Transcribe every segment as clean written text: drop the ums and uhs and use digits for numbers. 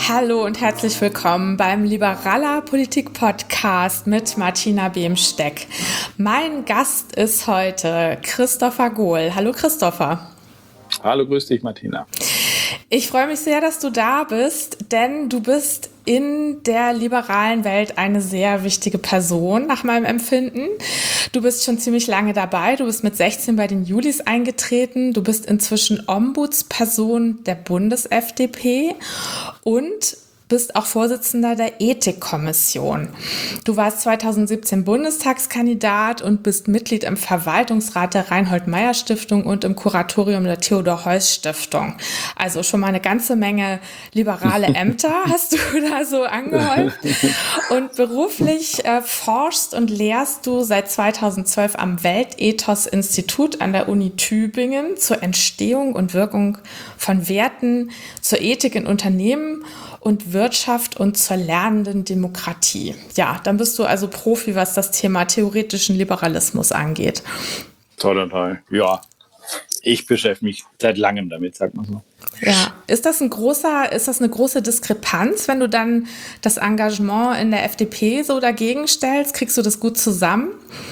Hallo und herzlich willkommen beim Liberaler Politik Podcast mit Martina Behmsteck. Mein Gast ist heute Christopher Gohl. Hallo Christopher. Hallo, grüß dich Martina. Ich freue mich sehr, dass du da bist, denn du bist in der liberalen Welt eine sehr wichtige Person, nach meinem Empfinden. Du bist schon ziemlich lange dabei. Du bist mit 16 bei den Julis eingetreten. Du bist inzwischen Ombudsperson der Bundes-FDP und bist auch Vorsitzender der Ethikkommission. Du warst 2017 Bundestagskandidat und bist Mitglied im Verwaltungsrat der Reinhold-Meier-Stiftung und im Kuratorium der Theodor-Heuss-Stiftung. Also schon mal eine ganze Menge liberale Ämter hast du da so angehäuft. Und beruflich forschst und lehrst du seit 2012 am Weltethos-Institut an der Uni Tübingen zur Entstehung und Wirkung von Werten, zur Ethik in Unternehmen und Wirtschaft und zur lernenden Demokratie. Ja, dann bist du also Profi, was das Thema theoretischen Liberalismus angeht. Toll. Ja, ich beschäftige mich seit langem damit, sagt man so. Ja, ist das eine große Diskrepanz, wenn du dann das Engagement in der FDP so dagegen stellst? Kriegst du das gut zusammen?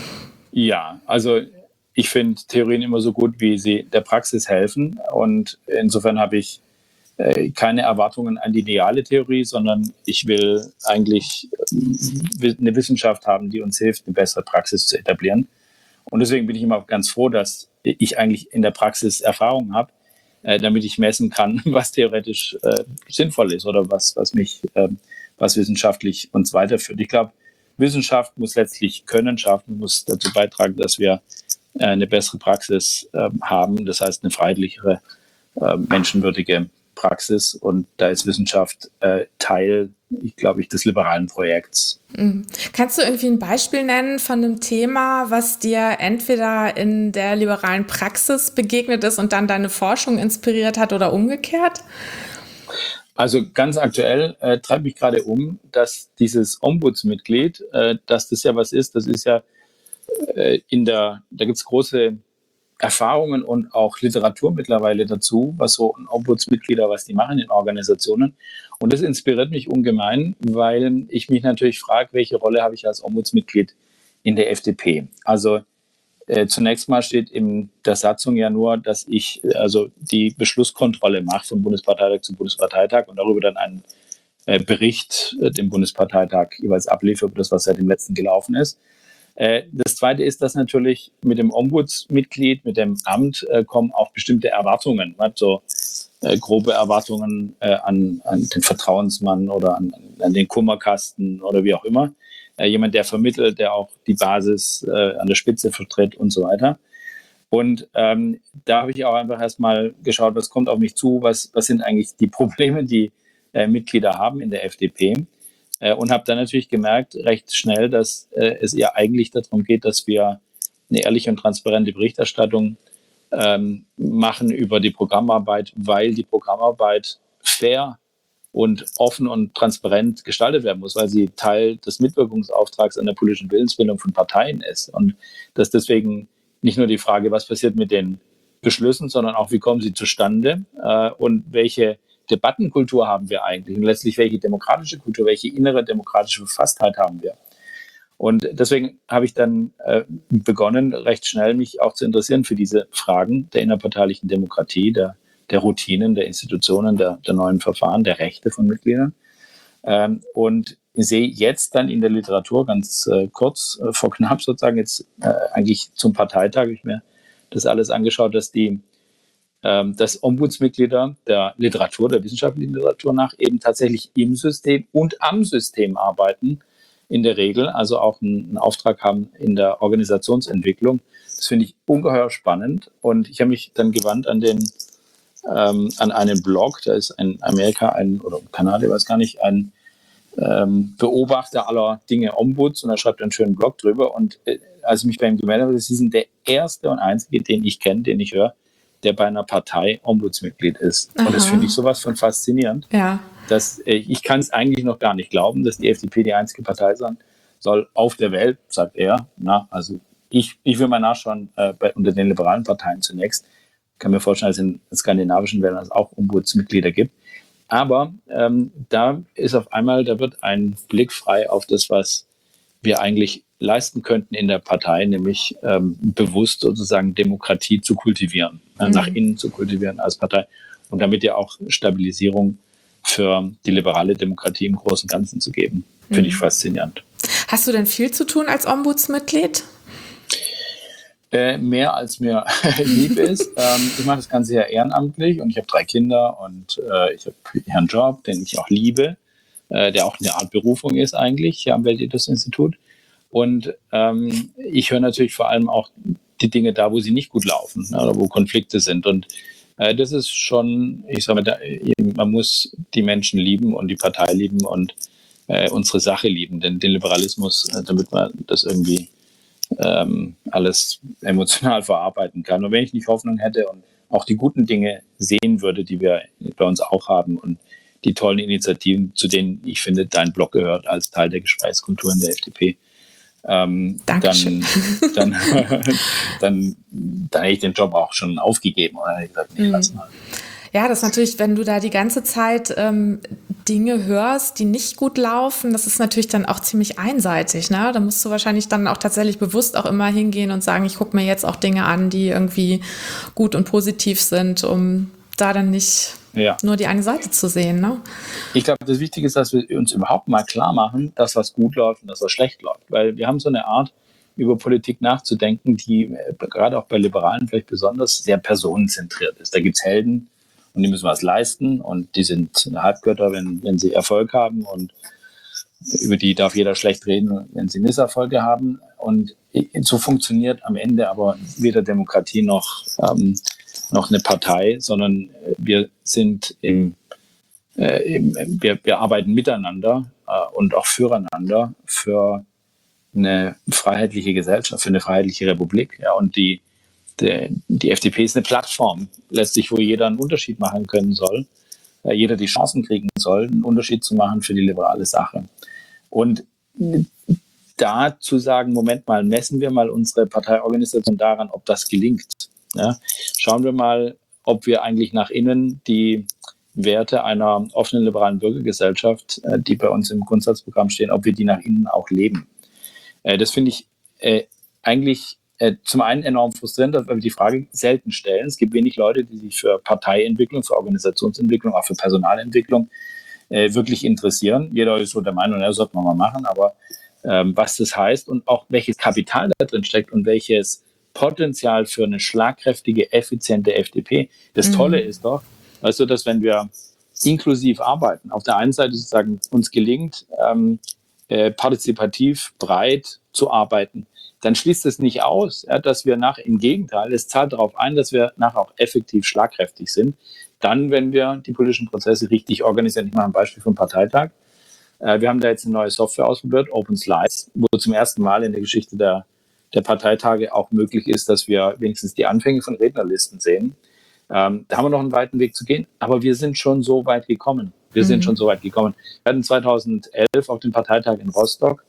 Ja, also ich finde Theorien immer so gut, wie sie der Praxis helfen. Und insofern habe ich keine Erwartungen an die ideale Theorie, sondern ich will eigentlich eine Wissenschaft haben, die uns hilft, eine bessere Praxis zu etablieren. Und deswegen bin ich immer ganz froh, dass ich eigentlich in der Praxis Erfahrung habe, damit ich messen kann, was theoretisch sinnvoll ist oder was wissenschaftlich uns weiterführt. Ich glaube, Wissenschaft muss letztlich Können schaffen, muss dazu beitragen, dass wir eine bessere Praxis haben. Das heißt, eine freiheitlichere, menschenwürdige Praxis, und da ist Wissenschaft Teil, des liberalen Projekts. Kannst du irgendwie ein Beispiel nennen von einem Thema, was dir entweder in der liberalen Praxis begegnet ist und dann deine Forschung inspiriert hat oder umgekehrt? Also ganz aktuell treibt mich gerade dass dieses Ombudsmitglied, dass das ja was ist, das ist ja da gibt es große Erfahrungen und auch Literatur mittlerweile dazu, was so Ombudsmitglieder, was die machen in Organisationen. Und das inspiriert mich ungemein, weil ich mich natürlich frage, welche Rolle habe ich als Ombudsmitglied in der FDP? Also zunächst mal steht in der Satzung ja nur, dass ich also die Beschlusskontrolle mache von Bundesparteitag zu Bundesparteitag und darüber dann einen Bericht dem Bundesparteitag jeweils abliefere über das, was seit dem letzten gelaufen ist. Das Zweite ist, dass natürlich mit dem Ombudsmitglied, mit dem Amt kommen auch bestimmte Erwartungen, so grobe Erwartungen an den Vertrauensmann oder an den Kummerkasten oder wie auch immer. Jemand, der vermittelt, der auch die Basis an der Spitze vertritt und so weiter. Und da habe ich auch einfach erstmal geschaut, was kommt auf mich zu, was sind eigentlich die Probleme, die Mitglieder haben in der FDP. Und habe dann natürlich gemerkt, recht schnell, dass es ja eigentlich darum geht, dass wir eine ehrliche und transparente Berichterstattung machen über die Programmarbeit, weil die Programmarbeit fair und offen und transparent gestaltet werden muss, weil sie Teil des Mitwirkungsauftrags an der politischen Willensbildung von Parteien ist. Und dass deswegen nicht nur die Frage, was passiert mit den Beschlüssen, sondern auch, wie kommen sie zustande und welche Debattenkultur haben wir eigentlich und letztlich welche demokratische Kultur, welche innere demokratische Verfasstheit haben wir. Und deswegen habe ich dann begonnen, recht schnell mich auch zu interessieren für diese Fragen der innerparteilichen Demokratie, der Routinen, der Institutionen, der neuen Verfahren, der Rechte von Mitgliedern. Und sehe jetzt dann in der Literatur ganz kurz vor knapp sozusagen jetzt eigentlich zum Parteitag, habe ich mir das alles angeschaut, dass Ombudsmitglieder der Literatur, der wissenschaftlichen Literatur nach eben tatsächlich im System und am System arbeiten, in der Regel, also auch einen Auftrag haben in der Organisationsentwicklung. Das finde ich ungeheuer spannend, und ich habe mich dann gewandt an einen Blog, da ist in Amerika oder Kanada, ich weiß gar nicht, ein Beobachter aller Dinge Ombuds, und er schreibt einen schönen Blog drüber, und als ich mich bei ihm gemeldet habe, Sie sind der erste und einzige, den ich kenne, den ich höre, der bei einer Partei Ombudsmitglied ist. Aha. Und das finde ich sowas von faszinierend. Ja. Ich kann es eigentlich noch gar nicht glauben, dass die FDP die einzige Partei sein soll auf der Welt, sagt er. Also ich will mal nachschauen unter den liberalen Parteien zunächst. Ich kann mir vorstellen, dass es in skandinavischen Ländern auch Ombudsmitglieder gibt. Aber da ist auf einmal, da wird ein Blick frei auf das, was wir eigentlich leisten könnten in der Partei, nämlich bewusst sozusagen Demokratie zu kultivieren, nach innen zu kultivieren als Partei und damit ja auch Stabilisierung für die liberale Demokratie im Großen und Ganzen zu geben. Finde ich faszinierend. Hast du denn viel zu tun als Ombudsmitglied? Mehr als mir lieb ist. Ich mache das Ganze ja ehrenamtlich und ich habe 3 Kinder und ich habe hier einen Job, den ich auch liebe, der auch eine Art Berufung ist eigentlich hier am Weltethos-Institut. Und ich höre natürlich vor allem auch die Dinge da, wo sie nicht gut laufen, oder wo Konflikte sind. Und das ist schon, ich sage mal, man muss die Menschen lieben und die Partei lieben und unsere Sache lieben, denn den Liberalismus, damit man das irgendwie alles emotional verarbeiten kann. Und wenn ich nicht Hoffnung hätte und auch die guten Dinge sehen würde, die wir bei uns auch haben und die tollen Initiativen, zu denen ich finde, dein Blog gehört als Teil der Gesprächskultur in der FDP, dann hätte ich den Job auch schon aufgegeben oder hätte ich gesagt, nee, lass mal. Ja, das ist natürlich, wenn du da die ganze Zeit Dinge hörst, die nicht gut laufen, das ist natürlich dann auch ziemlich einseitig, ne? Da musst du wahrscheinlich dann auch tatsächlich bewusst auch immer hingehen und sagen, ich gucke mir jetzt auch Dinge an, die irgendwie gut und positiv sind, um da dann nicht nur die eine Seite zu sehen, ne? Ich glaube, das Wichtige ist, dass wir uns überhaupt mal klar machen, dass was gut läuft und dass was schlecht läuft. Weil wir haben so eine Art, über Politik nachzudenken, die gerade auch bei Liberalen vielleicht besonders sehr personenzentriert ist. Da gibt es Helden, und die müssen was leisten und die sind Halbgötter, wenn sie Erfolg haben und über die darf jeder schlecht reden, wenn sie Misserfolge haben. Und so funktioniert am Ende aber weder Demokratie noch eine Partei, sondern wir sind wir arbeiten miteinander und auch füreinander für eine freiheitliche Gesellschaft, für eine freiheitliche Republik. Ja, und die FDP ist eine Plattform, letztlich, wo jeder einen Unterschied machen können soll, jeder die Chancen kriegen soll, einen Unterschied zu machen für die liberale Sache. Und da zu sagen, Moment mal, messen wir mal unsere Parteiorganisation daran, ob das gelingt. Ja? Schauen wir mal, ob wir eigentlich nach innen die Werte einer offenen liberalen Bürgergesellschaft, die bei uns im Grundsatzprogramm stehen, ob wir die nach innen auch leben. Das finde ich eigentlich zum einen enorm frustrierend, weil wir die Frage selten stellen. Es gibt wenig Leute, die sich für Parteientwicklung, für Organisationsentwicklung, auch für Personalentwicklung wirklich interessieren. Jeder ist so der Meinung, das sollte man mal machen, aber was das heißt und auch welches Kapital da drin steckt und welches Potenzial für eine schlagkräftige, effiziente FDP. Das Tolle ist doch, weißt du, dass wenn wir inklusiv arbeiten, auf der einen Seite sozusagen uns gelingt, partizipativ breit zu arbeiten, dann schließt es nicht aus, dass wir im Gegenteil, es zahlt darauf ein, dass wir nachher auch effektiv schlagkräftig sind. Dann, wenn wir die politischen Prozesse richtig organisieren. Ich mache ein Beispiel vom Parteitag. Wir haben da jetzt eine neue Software ausprobiert, Open Slides, wo zum ersten Mal in der Geschichte der Parteitage auch möglich ist, dass wir wenigstens die Anfänge von Rednerlisten sehen. Da haben wir noch einen weiten Weg zu gehen, aber wir sind schon so weit gekommen. Wir hatten 2011 auf dem Parteitag in Rostock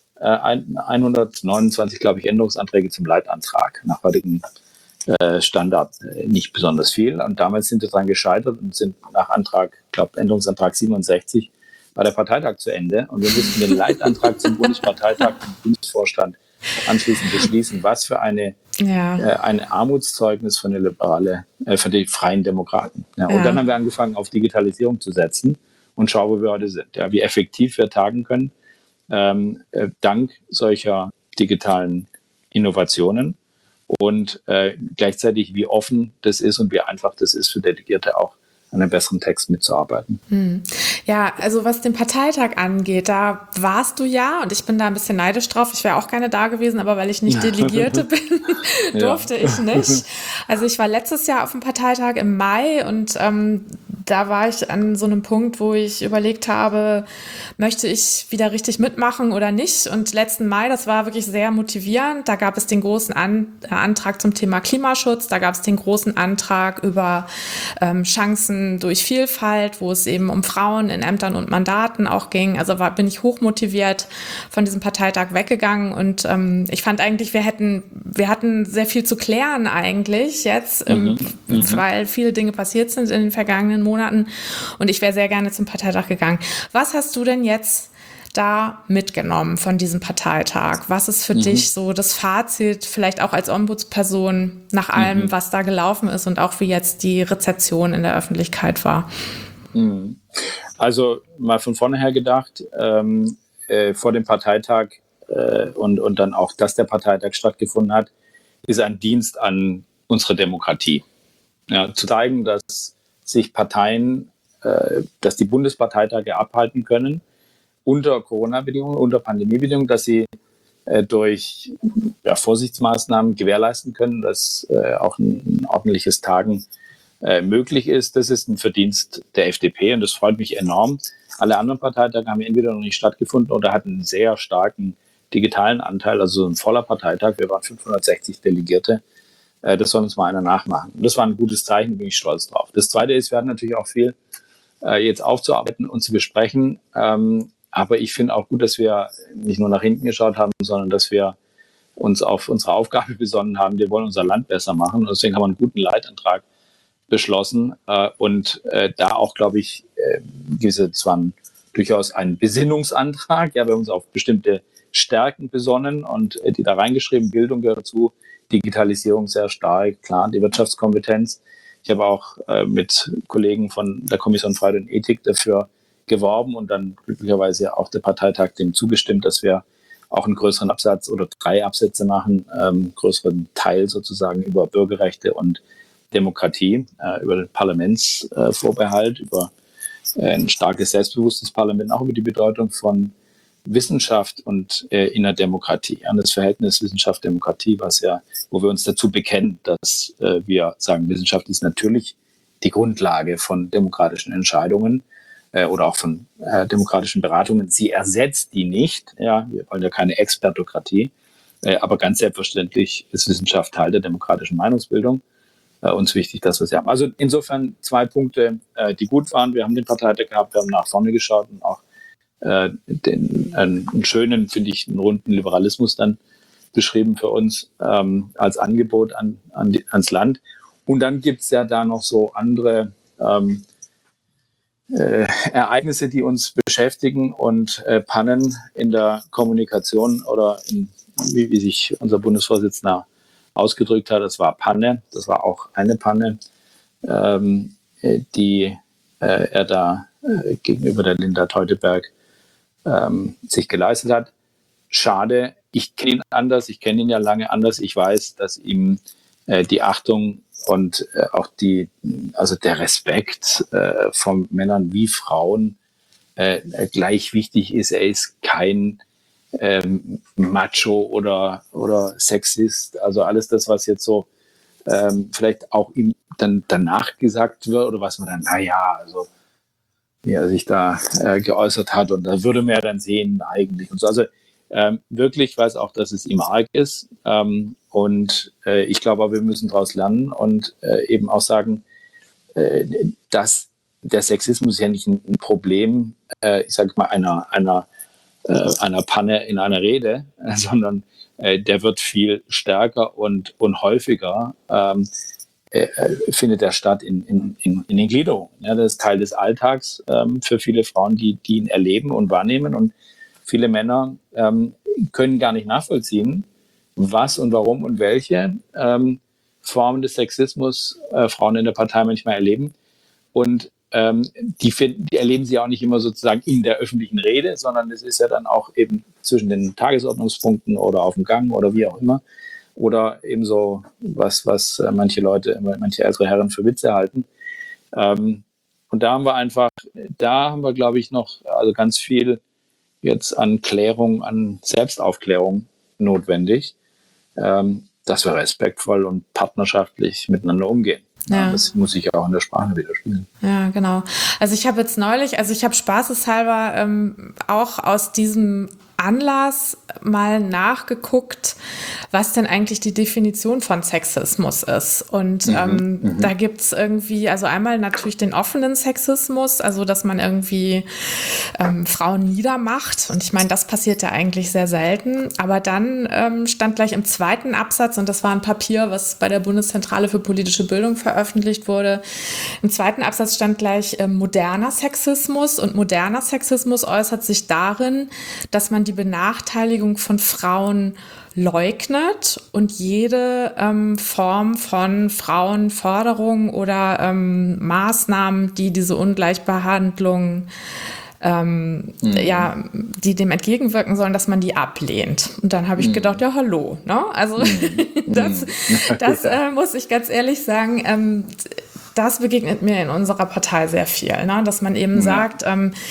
129, glaube ich, Änderungsanträge zum Leitantrag. Nach heutigem Standard nicht besonders viel. Und damals sind wir daran gescheitert und sind nach Änderungsantrag 67 war der Parteitag zu Ende. Und wir mussten den Leitantrag zum Bundesparteitag im Bundesvorstand anschließend beschließen. Was für ein Armutszeugnis für für die Freien Demokraten. Ja, und dann haben wir angefangen, auf Digitalisierung zu setzen und schauen, wo wir heute sind. Ja, wie effektiv wir tagen können, dank solcher digitalen Innovationen und gleichzeitig wie offen das ist und wie einfach das ist für Delegierte auch an einem besseren Text mitzuarbeiten. Ja, also was den Parteitag angeht, da warst du ja und ich bin da ein bisschen neidisch drauf. Ich wäre auch gerne da gewesen, aber weil ich nicht Delegierte bin, durfte ich nicht. Also ich war letztes Jahr auf dem Parteitag im Mai und da war ich an so einem Punkt, wo ich überlegt habe, möchte ich wieder richtig mitmachen oder nicht? Und letzten Mai, das war wirklich sehr motivierend. Da gab es den großen Antrag zum Thema Klimaschutz. Da gab es den großen Antrag über Chancen durch Vielfalt, wo es eben um Frauen in Ämtern und Mandaten auch ging. Also bin ich hochmotiviert von diesem Parteitag weggegangen und ich fand eigentlich, wir hatten sehr viel zu klären eigentlich jetzt, weil viele Dinge passiert sind in den vergangenen Monaten. Monaten und ich wäre sehr gerne zum Parteitag gegangen. Was hast du denn jetzt da mitgenommen von diesem Parteitag? Was ist für dich so das Fazit, vielleicht auch als Ombudsperson nach allem, was da gelaufen ist und auch wie jetzt die Rezeption in der Öffentlichkeit war? Also mal von vorne her gedacht, vor dem Parteitag und dann auch, dass der Parteitag stattgefunden hat, ist ein Dienst an unsere Demokratie. Ja, zu zeigen, dass sich Parteien, dass die Bundesparteitage abhalten können, unter Corona-Bedingungen, unter Pandemiebedingungen, dass sie durch Vorsichtsmaßnahmen gewährleisten können, dass auch ein ordentliches Tagen möglich ist. Das ist ein Verdienst der FDP und das freut mich enorm. Alle anderen Parteitage haben entweder noch nicht stattgefunden oder hatten einen sehr starken digitalen Anteil, also ein voller Parteitag. Wir waren 560 Delegierte. Das soll uns mal einer nachmachen. Und das war ein gutes Zeichen, bin ich stolz drauf. Das Zweite ist, wir hatten natürlich auch viel jetzt aufzuarbeiten und zu besprechen. Aber ich finde auch gut, dass wir nicht nur nach hinten geschaut haben, sondern dass wir uns auf unsere Aufgabe besonnen haben. Wir wollen unser Land besser machen. Und deswegen haben wir einen guten Leitantrag beschlossen. Und da auch, glaube ich, zwar durchaus ein Besinnungsantrag. Ja, wir haben uns auf bestimmte Stärken besonnen und die da reingeschrieben. Bildung gehört dazu, Digitalisierung sehr stark, klar, die Wirtschaftskompetenz. Ich habe auch mit Kollegen von der Kommission Freiheit und Ethik dafür geworben und dann glücklicherweise auch der Parteitag dem zugestimmt, dass wir auch einen größeren Absatz oder 3 Absätze machen, größeren Teil sozusagen über Bürgerrechte und Demokratie, über den Parlamentsvorbehalt, über ein starkes, selbstbewusstes Parlament, auch über die Bedeutung von Wissenschaft und in der Demokratie, an das Verhältnis Wissenschaft-Demokratie, wo wir uns dazu bekennen, dass wir sagen, Wissenschaft ist natürlich die Grundlage von demokratischen Entscheidungen oder auch von demokratischen Beratungen. Sie ersetzt die nicht. Ja, wir wollen ja keine Expertokratie, aber ganz selbstverständlich ist Wissenschaft Teil der demokratischen Meinungsbildung. Uns wichtig, dass wir sie haben. Also insofern 2 Punkte, die gut waren. Wir haben den Parteitag gehabt, wir haben nach vorne geschaut und auch einen schönen, finde ich, einen runden Liberalismus dann beschrieben für uns als Angebot ans Land. Und dann gibt es ja da noch so andere Ereignisse, die uns beschäftigen und Pannen in der Kommunikation oder wie sich unser Bundesvorsitzender ausgedrückt hat, das war Panne, das war auch eine Panne, die er da gegenüber der Linda Teuteberg sich geleistet hat. Schade, ich kenne ihn anders, ich kenne ihn ja lange anders. Ich weiß, dass ihm die Achtung und auch der Respekt von Männern wie Frauen gleich wichtig ist. Er ist kein Macho oder Sexist. Also alles das, was jetzt so vielleicht auch ihm dann danach gesagt wird oder was man dann, wie er sich da geäußert hat und da würde man ja dann sehen eigentlich und so. Also wirklich weiß auch, dass es ihm arg ist und ich glaube aber, wir müssen daraus lernen und eben auch sagen, dass der Sexismus ja nicht ein Problem, ich sage mal, einer Panne in einer Rede, sondern der wird viel stärker und häufiger findet er statt in den Gliederungen. Ja, das ist Teil des Alltags für viele Frauen, die ihn erleben und wahrnehmen. Und viele Männer können gar nicht nachvollziehen, was und warum und welche Formen des Sexismus Frauen in der Partei manchmal erleben. Und die erleben sie auch nicht immer sozusagen in der öffentlichen Rede, sondern es ist ja dann auch eben zwischen den Tagesordnungspunkten oder auf dem Gang oder wie auch immer. Oder eben so, was manche ältere Herren für Witze halten. Und da haben wir, glaube ich, noch ganz viel jetzt an Klärung, an Selbstaufklärung notwendig, dass wir respektvoll und partnerschaftlich miteinander umgehen. Ja. Das muss sich auch in der Sprache widerspiegeln. Ja, genau. Also ich habe jetzt neulich, ich habe spaßeshalber auch aus diesem Anlass mal nachgeguckt, was denn eigentlich die Definition von Sexismus ist. Und da gibt's irgendwie, also einmal natürlich den offenen Sexismus, also dass man irgendwie Frauen niedermacht. Und ich meine, das passiert ja eigentlich sehr selten. Aber dann stand gleich im zweiten Absatz, und das war ein Papier, was bei der Bundeszentrale für politische Bildung veröffentlicht wurde, im zweiten Absatz stand gleich moderner Sexismus. Und moderner Sexismus äußert sich darin, dass man die Benachteiligung von Frauen leugnet und jede Form von Frauenforderung oder Maßnahmen, die diese Ungleichbehandlung die dem entgegenwirken sollen, dass man die ablehnt. Und dann habe ich gedacht, ja, hallo. Ne? Also das muss ich ganz ehrlich sagen, das begegnet mir in unserer Partei sehr viel, ne? Dass man eben sagt,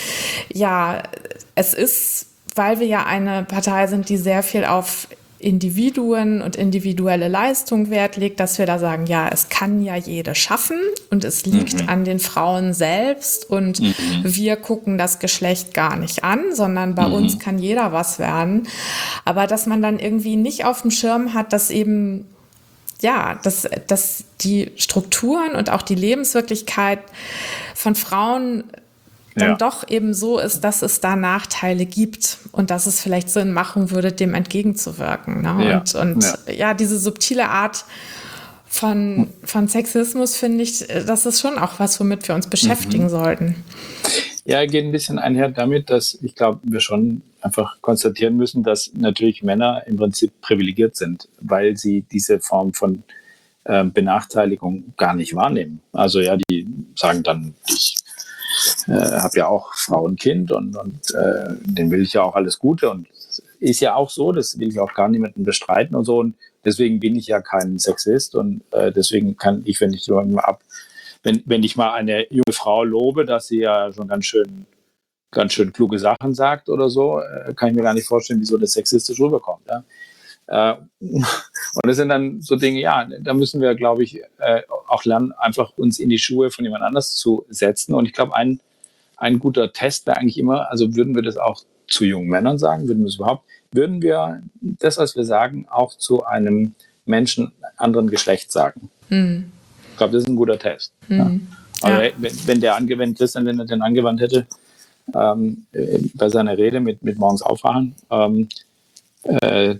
es ist, weil wir ja eine Partei sind, die sehr viel auf Individuen und individuelle Leistung Wert legt, dass wir da sagen, ja, es kann ja jede schaffen und es liegt an den Frauen selbst und wir gucken das Geschlecht gar nicht an, sondern bei uns kann jeder was werden. Aber dass man dann irgendwie nicht auf dem Schirm hat, dass eben dass die Strukturen und auch die Lebenswirklichkeit von Frauen dann doch eben so ist, dass es da Nachteile gibt und dass es vielleicht Sinn machen würde, dem entgegenzuwirken. Ne? Und diese subtile Art von Sexismus, finde ich, das ist schon auch was, womit wir uns beschäftigen sollten. Ja, geht ein bisschen einher damit, dass ich glaube, wir schon einfach konstatieren müssen, dass natürlich Männer im Prinzip privilegiert sind, weil sie diese Form von Benachteiligung gar nicht wahrnehmen. Also ja, die sagen dann, ich habe ja auch Frau und Kind und denen will ich ja auch alles Gute und ist ja auch so, das will ich auch gar niemanden bestreiten und so und deswegen bin ich ja kein Sexist und deswegen kann ich, wenn ich mal eine junge Frau lobe, dass sie ja schon ganz schön kluge Sachen sagt oder so, kann ich mir gar nicht vorstellen, wieso das sexistisch rüberkommt. Ja? Und das sind dann so Dinge, ja, da müssen wir, glaube ich, auch lernen, einfach uns in die Schuhe von jemand anders zu setzen. Und ich glaube, ein guter Test wäre eigentlich immer, also würden wir das auch zu jungen Männern sagen, würden wir das, was wir sagen, auch zu einem Menschen anderen Geschlechts sagen. Ich glaube, das ist ein guter Test. Ja. Aber wenn der angewendet ist, wenn er den angewandt hätte, bei seiner Rede mit morgens aufwachen, dann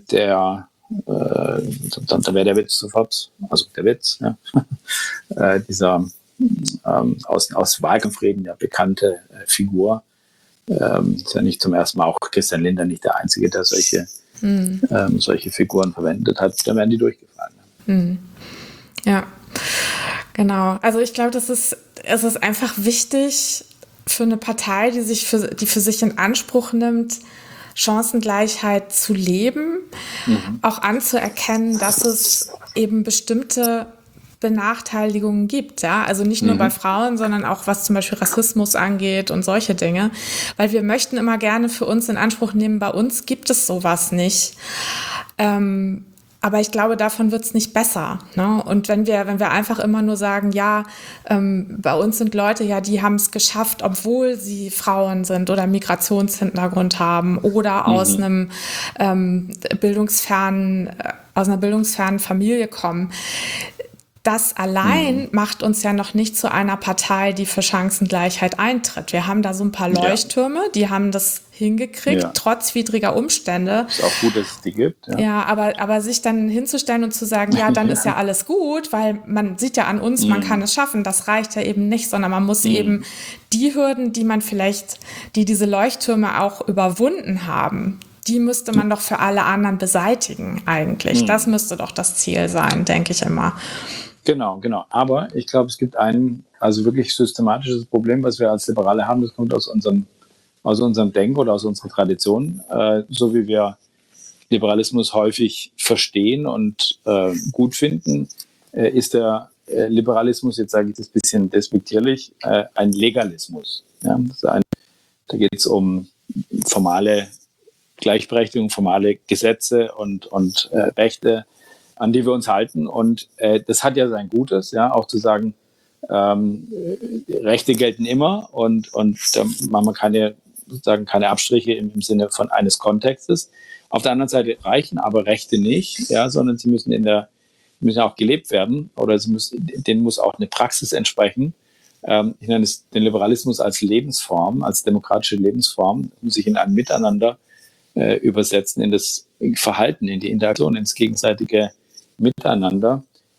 wäre der Witz sofort, also der Witz, dieser aus Wahlkampfreden ja bekannte Figur, ist ja nicht zum ersten Mal, auch Christian Lindner nicht der Einzige, der solche Figuren verwendet hat, dann wären die durchgefallen. Ja, genau. Also ich glaube, es ist einfach wichtig für eine Partei, die für sich in Anspruch nimmt, Chancengleichheit zu leben, auch anzuerkennen, dass es eben bestimmte Benachteiligungen gibt, ja, also nicht nur bei Frauen, sondern auch was zum Beispiel Rassismus angeht und solche Dinge, weil wir möchten immer gerne für uns in Anspruch nehmen, bei uns gibt es sowas nicht. Aber ich glaube, davon wird es nicht besser. Ne? Und wenn wir einfach immer nur sagen, bei uns sind Leute, die haben es geschafft, obwohl sie Frauen sind oder Migrationshintergrund haben oder aus einer bildungsfernen Familie kommen. Das allein macht uns ja noch nicht zu einer Partei, die für Chancengleichheit eintritt. Wir haben da so ein paar Leuchttürme, die haben das hingekriegt, trotz widriger Umstände. Ist auch gut, dass es die gibt. Ja, aber sich dann hinzustellen und zu sagen, dann ist ja alles gut, weil man sieht ja an uns, man kann es schaffen, das reicht ja eben nicht, sondern man muss eben die Hürden, die diese Leuchttürme auch überwunden haben, die müsste man doch für alle anderen beseitigen eigentlich. Das müsste doch das Ziel sein, denke ich immer. Genau. Aber ich glaube, es gibt ein wirklich systematisches Problem, was wir als Liberale haben. Das kommt aus unserem Denken oder aus unserer Tradition. So wie wir Liberalismus häufig verstehen und gut finden, ist der Liberalismus, jetzt sage ich das ein bisschen despektierlich, ein Legalismus. Ja? Da geht es um formale Gleichberechtigung, formale Gesetze und Rechte, an die wir uns halten. Und das hat ja sein Gutes, auch zu sagen, Rechte gelten immer und da machen wir keine sozusagen keine Abstriche im Sinne von eines Kontextes. Auf der anderen Seite reichen aber Rechte nicht, ja, sondern sie müssen auch gelebt werden oder denen muss auch eine Praxis entsprechen. Ich nenne es den Liberalismus als Lebensform, als demokratische Lebensform, muss sich in ein Miteinander übersetzen, in das Verhalten, in die Interaktion, ins gegenseitige Miteinander,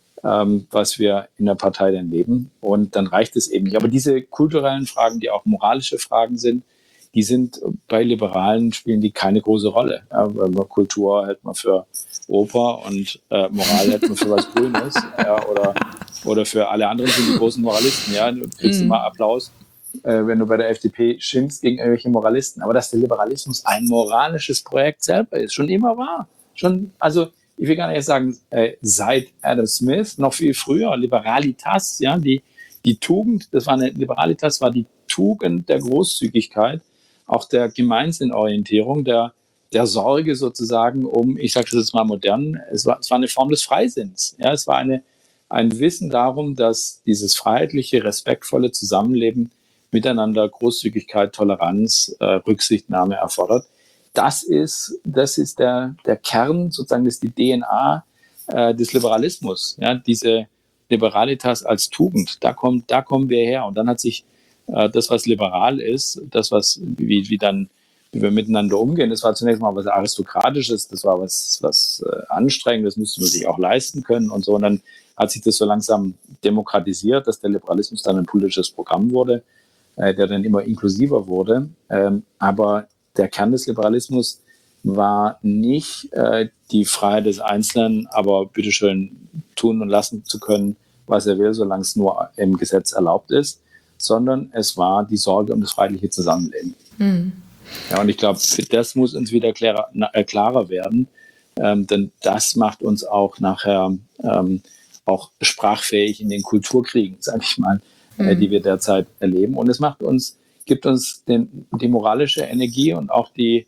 was wir in der Partei dann leben. Und dann reicht es eben nicht. Aber diese kulturellen Fragen, die auch moralische Fragen sind, die sind bei Liberalen, spielen die keine große Rolle. Ja, weil Kultur hält man für Oper und Moral hält man für was Grünes. Ja, oder für alle anderen sind die großen Moralisten. Ja, du kriegst immer Applaus, wenn du bei der FDP schimpfst gegen irgendwelche Moralisten. Aber dass der Liberalismus ein moralisches Projekt selber ist, schon immer war. Also ich will gar nicht sagen, seit Adam Smith, noch viel früher, Liberalitas, ja, die Tugend, Liberalitas war die Tugend der Großzügigkeit, auch der Gemeinsinnorientierung, der Sorge sozusagen ich sage das jetzt mal modern, es war eine Form des Freisinns. Ja, es war ein Wissen darum, dass dieses freiheitliche, respektvolle Zusammenleben miteinander Großzügigkeit, Toleranz, Rücksichtnahme erfordert. Das ist der Kern, sozusagen, das ist die DNA des Liberalismus. Ja, diese Liberalitas als Tugend, da kommen wir her. Und dann hat sich das, was liberal ist, das, wie wir miteinander umgehen, das war zunächst mal was Aristokratisches, das war was Anstrengendes, das musste man sich auch leisten können und so. Und dann hat sich das so langsam demokratisiert, dass der Liberalismus dann ein politisches Programm wurde, der dann immer inklusiver wurde. Aber der Kern des Liberalismus war nicht die Freiheit des Einzelnen, aber bitteschön tun und lassen zu können, was er will, solange es nur im Gesetz erlaubt ist, sondern es war die Sorge um das freiheitliche Zusammenleben. Ja, und ich glaube, das muss uns wieder klarer werden, denn das macht uns auch nachher auch sprachfähig in den Kulturkriegen, sage ich mal, die wir derzeit erleben. Und es gibt uns die moralische Energie und auch die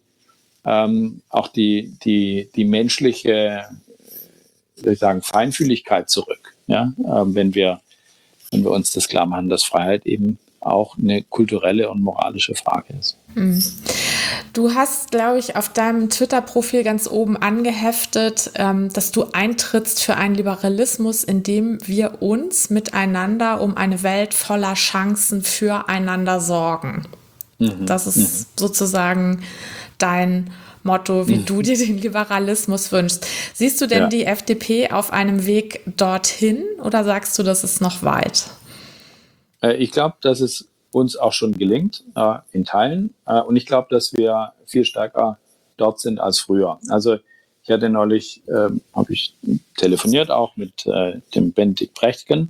menschliche, soll ich sagen, Feinfühligkeit zurück. Ja? Wenn wir uns das klar machen, dass Freiheit eben auch eine kulturelle und moralische Frage ist. Du hast, glaube ich, auf deinem Twitter-Profil ganz oben angeheftet, dass du eintrittst für einen Liberalismus, in dem wir uns miteinander um eine Welt voller Chancen füreinander sorgen. Das ist sozusagen dein Motto, wie du dir den Liberalismus wünschst. Siehst du denn die FDP auf einem Weg dorthin oder sagst du, das ist noch weit? Ich glaube, dass es uns auch schon gelingt, in Teilen. Und ich glaube, dass wir viel stärker dort sind als früher. Also ich hatte neulich, habe ich telefoniert auch mit dem Benedikt Brechtgen,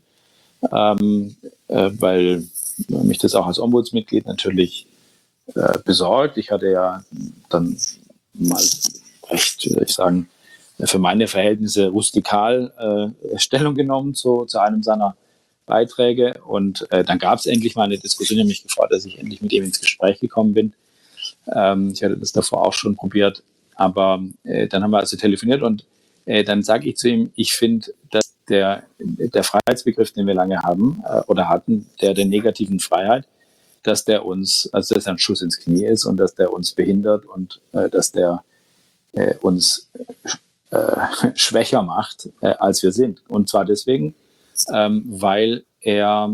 weil mich das auch als Ombudsmitglied natürlich besorgt. Ich hatte ja dann mal recht, wie soll ich sagen, für meine Verhältnisse rustikal Stellung genommen zu einem seiner Beiträge. Und dann gab es endlich mal eine Diskussion. Ich habe mich gefreut, dass ich endlich mit ihm ins Gespräch gekommen bin. Ich hatte das davor auch schon probiert. Aber dann haben wir also telefoniert und dann sage ich zu ihm, ich finde, dass der Freiheitsbegriff, den wir lange haben oder hatten, der negativen Freiheit, dass der ein Schuss ins Knie ist und dass der uns behindert und dass der uns schwächer macht, als wir sind. Und zwar deswegen, weil er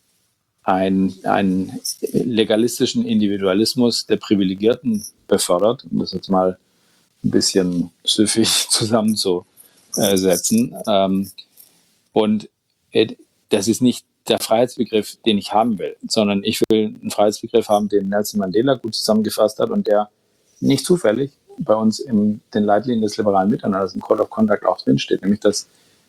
einen legalistischen Individualismus der Privilegierten befördert, um das jetzt mal ein bisschen süffig zusammenzusetzen. Und das ist nicht der Freiheitsbegriff, den ich haben will, sondern ich will einen Freiheitsbegriff haben, den Nelson Mandela gut zusammengefasst hat und der nicht zufällig bei uns in den Leitlinien des liberalen Miteinanders, im Code of Conduct auch drinsteht, nämlich dass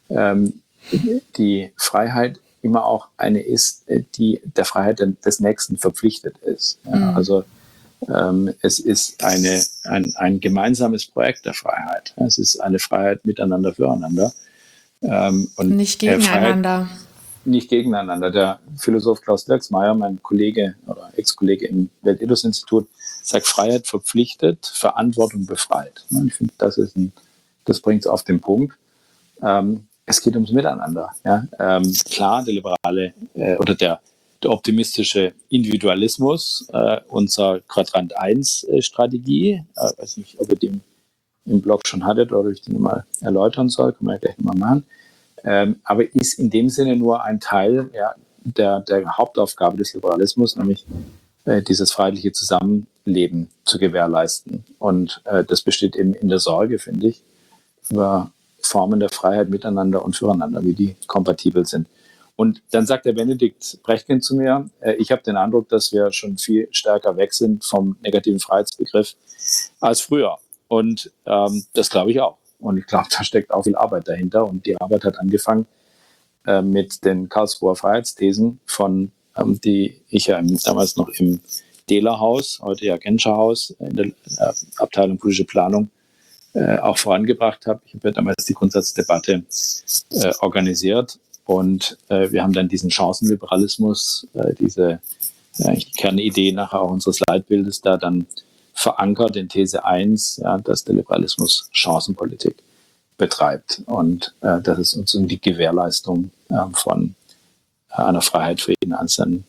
die Freiheit immer auch eine ist, die der Freiheit des Nächsten verpflichtet ist. Ja, also es ist ein gemeinsames Projekt der Freiheit. Es ist eine Freiheit miteinander, füreinander. Und nicht gegeneinander. Nicht gegeneinander. Der Philosoph Klaus Dirksmeier, mein Kollege oder Ex-Kollege im Weltethos-Institut, sagt, Freiheit verpflichtet, Verantwortung befreit. Ich finde, das bringt es auf den Punkt. Es geht ums Miteinander. Ja? Klar, der liberale oder der der optimistische Individualismus, unser Quadrant 1 Strategie. Weiß nicht, ob ihr den im Blog schon hattet oder ich den mal erläutern soll, kann man ja gleich mal machen. Aber ist in dem Sinne nur ein Teil der Hauptaufgabe des Liberalismus, nämlich dieses freiheitliche Zusammenleben zu gewährleisten. Und das besteht eben in der Sorge, finde ich, über Formen der Freiheit miteinander und füreinander, wie die kompatibel sind. Und dann sagt der Benedikt Brechtken zu mir, ich habe den Eindruck, dass wir schon viel stärker weg sind vom negativen Freiheitsbegriff als früher. Und das glaube ich auch. Und ich glaube, da steckt auch viel Arbeit dahinter. Und die Arbeit hat angefangen mit den Karlsruher Freiheitsthesen, die ich ja damals noch im Dehler-Haus, heute ja Genscher-Haus, in der Abteilung politische Planung auch vorangebracht habe. Ich habe ja damals die Grundsatzdebatte organisiert. Und wir haben dann diesen Chancenliberalismus, diese Kernidee nachher auch unseres Leitbildes da dann verankert in These 1, dass der Liberalismus Chancenpolitik betreibt und dass es uns um die Gewährleistung von einer Freiheit für jeden Einzelnen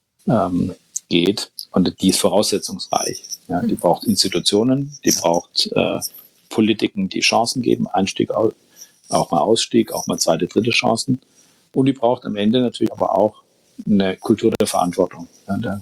geht. Und die ist voraussetzungsreich. Ja, die braucht Institutionen, die braucht Politiken, die Chancen geben, Einstieg, auch mal Ausstieg, auch mal zweite, dritte Chancen. Und die braucht am Ende natürlich aber auch eine Kultur der Verantwortung, eine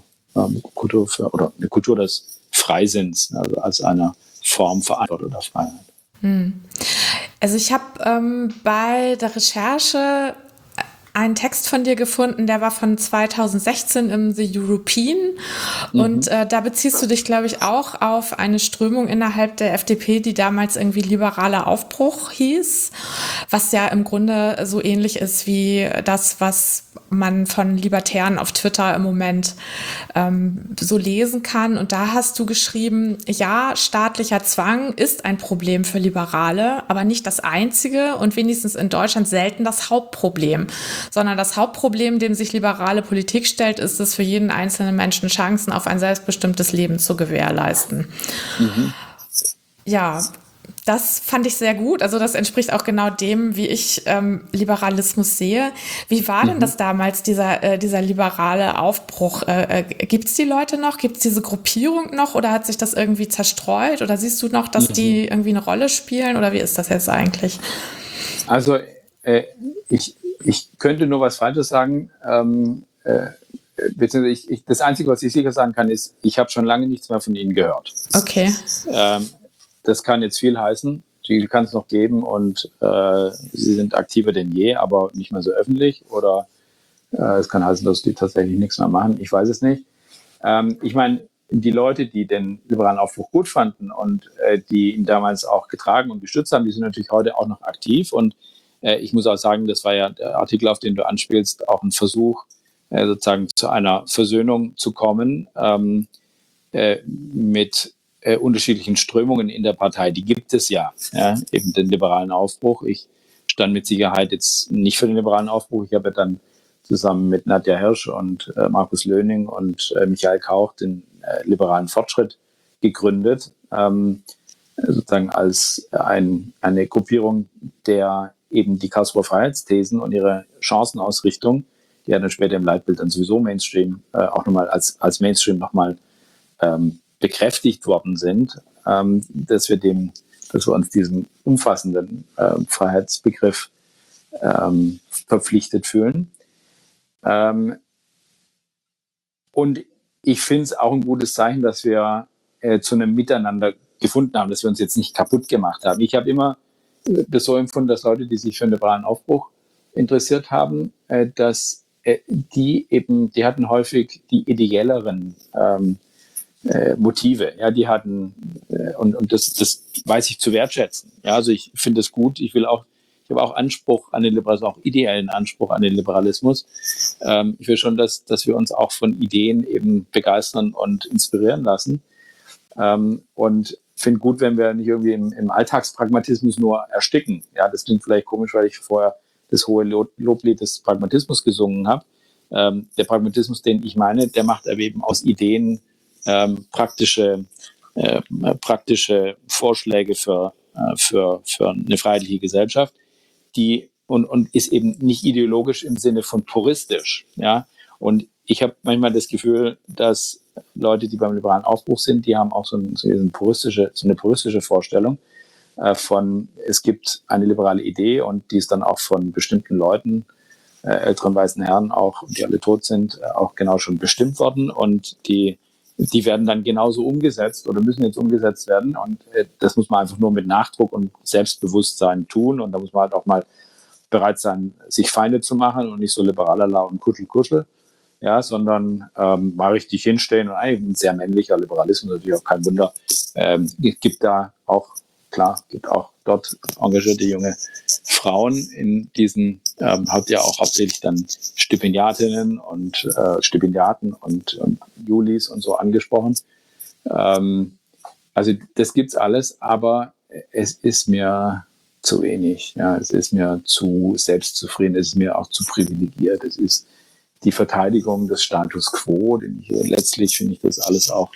Kultur des Freisinns, also als einer Form verantworteter Freiheit. Also ich habe bei der Recherche einen Text von dir gefunden, der war von 2016 im The European und da beziehst du dich, glaube ich, auch auf eine Strömung innerhalb der FDP, die damals irgendwie liberaler Aufbruch hieß, was ja im Grunde so ähnlich ist wie das, was man von Libertären auf Twitter im Moment so lesen kann. Und da hast du geschrieben, ja, staatlicher Zwang ist ein Problem für Liberale, aber nicht das einzige und wenigstens in Deutschland selten das Hauptproblem, sondern das Hauptproblem, dem sich liberale Politik stellt, ist es, für jeden einzelnen Menschen Chancen auf ein selbstbestimmtes Leben zu gewährleisten. Ja, das fand ich sehr gut. Also das entspricht auch genau dem, wie ich Liberalismus sehe. Wie war denn das damals, dieser liberale Aufbruch? Gibt es die Leute noch? Gibt es diese Gruppierung noch? Oder hat sich das irgendwie zerstreut? Oder siehst du noch, dass die irgendwie eine Rolle spielen? Oder wie ist das jetzt eigentlich? Also ich könnte nur was Falsches sagen. Beziehungsweise das Einzige, was ich sicher sagen kann, ist, ich habe schon lange nichts mehr von Ihnen gehört. Okay. Das kann jetzt viel heißen. Die kann es noch geben und sie sind aktiver denn je, aber nicht mehr so öffentlich. Oder es kann heißen, dass die tatsächlich nichts mehr machen. Ich weiß es nicht. Ich meine, die Leute, die den liberalen Aufbruch gut fanden und die ihn damals auch getragen und gestützt haben, die sind natürlich heute auch noch aktiv. Und ich muss auch sagen, das war ja der Artikel, auf den du anspielst, auch ein Versuch, sozusagen zu einer Versöhnung zu kommen mit unterschiedlichen Strömungen in der Partei. Die gibt es ja, eben den liberalen Aufbruch. Ich stand mit Sicherheit jetzt nicht für den liberalen Aufbruch. Ich habe dann zusammen mit Nadja Hirsch und Markus Löning und Michael Kauch den liberalen Fortschritt gegründet, sozusagen als eine Gruppierung, der eben die Karlsruher Freiheitsthesen und ihre Chancenausrichtung, die ja dann später im Leitbild dann sowieso Mainstream auch nochmal als Mainstream nochmal bekräftigt worden sind, dass wir uns diesem umfassenden Freiheitsbegriff verpflichtet fühlen. Und ich finde es auch ein gutes Zeichen, dass wir zu einem Miteinander gefunden haben, dass wir uns jetzt nicht kaputt gemacht haben. Ich habe immer das so empfunden, dass Leute, die sich für den liberalen Aufbruch interessiert haben, dass die hatten häufig die ideelleren Motive, ja, die hatten und das weiß ich zu wertschätzen. Ja, also ich finde es gut. Ich habe auch Anspruch an den Liberalismus, auch ideellen Anspruch an den Liberalismus. Ich will schon, dass wir uns auch von Ideen eben begeistern und inspirieren lassen. Und finde gut, wenn wir nicht irgendwie im Alltagspragmatismus nur ersticken. Ja, das klingt vielleicht komisch, weil ich vorher das hohe Loblied des Pragmatismus gesungen habe. Der Pragmatismus, den ich meine, der macht aber eben aus Ideen praktische Vorschläge für eine freiheitliche Gesellschaft, und ist eben nicht ideologisch im Sinne von puristisch. Ja? Und ich habe manchmal das Gefühl, dass Leute, die beim liberalen Aufbruch sind, die haben auch so eine puristische Vorstellung von, es gibt eine liberale Idee und die ist dann auch von bestimmten Leuten, älteren weißen Herren auch, die alle tot sind, auch genau schon bestimmt worden und die werden dann genauso umgesetzt oder müssen jetzt umgesetzt werden und das muss man einfach nur mit Nachdruck und Selbstbewusstsein tun und da muss man halt auch mal bereit sein, sich Feinde zu machen und nicht so liberalala und Kuschel, ja, sondern mal richtig hinstehen und eigentlich ein sehr männlicher Liberalismus, natürlich auch kein Wunder, gibt da auch, klar, gibt auch dort engagierte junge Frauen in diesen, hat ja auch hauptsächlich dann Stipendiatinnen und Stipendiaten und Julis und so angesprochen. Also das gibt's alles, aber es ist mir zu wenig. Ja, es ist mir zu selbstzufrieden, es ist mir auch zu privilegiert. Es ist die Verteidigung des Status quo, letztlich finde ich das alles auch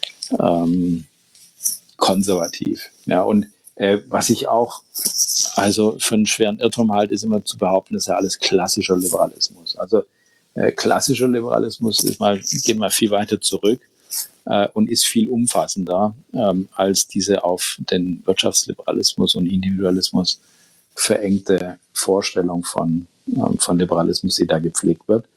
konservativ. Ja, und was ich auch also für einen schweren Irrtum halte, ist immer zu behaupten, das ist ja alles klassischer Liberalismus. Also klassischer Liberalismus geht mal viel weiter zurück und ist viel umfassender als diese auf den Wirtschaftsliberalismus und Individualismus verengte Vorstellung von Liberalismus, die da gepflegt wird.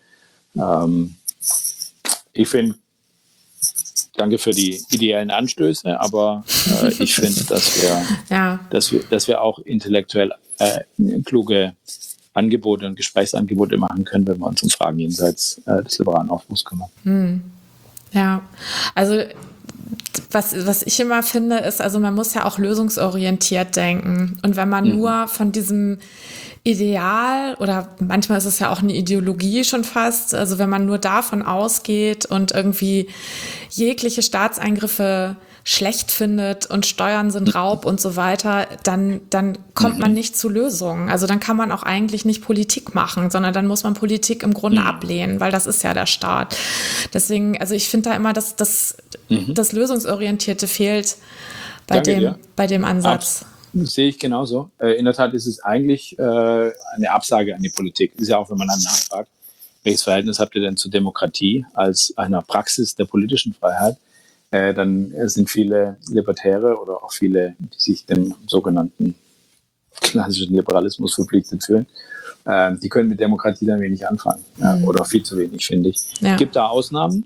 Ich finde, danke für die ideellen Anstöße, aber ich finde, dass wir auch intellektuell kluge Angebote und Gesprächsangebote machen können, wenn wir uns um Fragen jenseits des liberalen Aufbruchs kümmern. Ja, also was ich immer finde, ist, also man muss ja auch lösungsorientiert denken. Und wenn man nur von diesem Ideal oder manchmal ist es ja auch eine Ideologie schon fast, also wenn man nur davon ausgeht und irgendwie jegliche Staatseingriffe schlecht findet und Steuern sind Raub und so weiter, dann kommt man nicht zu Lösungen. Also dann kann man auch eigentlich nicht Politik machen, sondern dann muss man Politik im Grunde ablehnen, weil das ist ja der Staat. Deswegen, also ich finde da immer, dass das Lösungsorientierte fehlt bei dem Ansatz. Sehe ich genauso. In der Tat ist es eigentlich eine Absage an die Politik. Ist ja auch, wenn man dann nachfragt, welches Verhältnis habt ihr denn zur Demokratie als einer Praxis der politischen Freiheit? Dann sind viele Libertäre oder auch viele, die sich dem sogenannten klassischen Liberalismus verpflichtet fühlen, die können mit Demokratie dann wenig anfangen. Oder viel zu wenig, finde ich. Ja. Es gibt da Ausnahmen.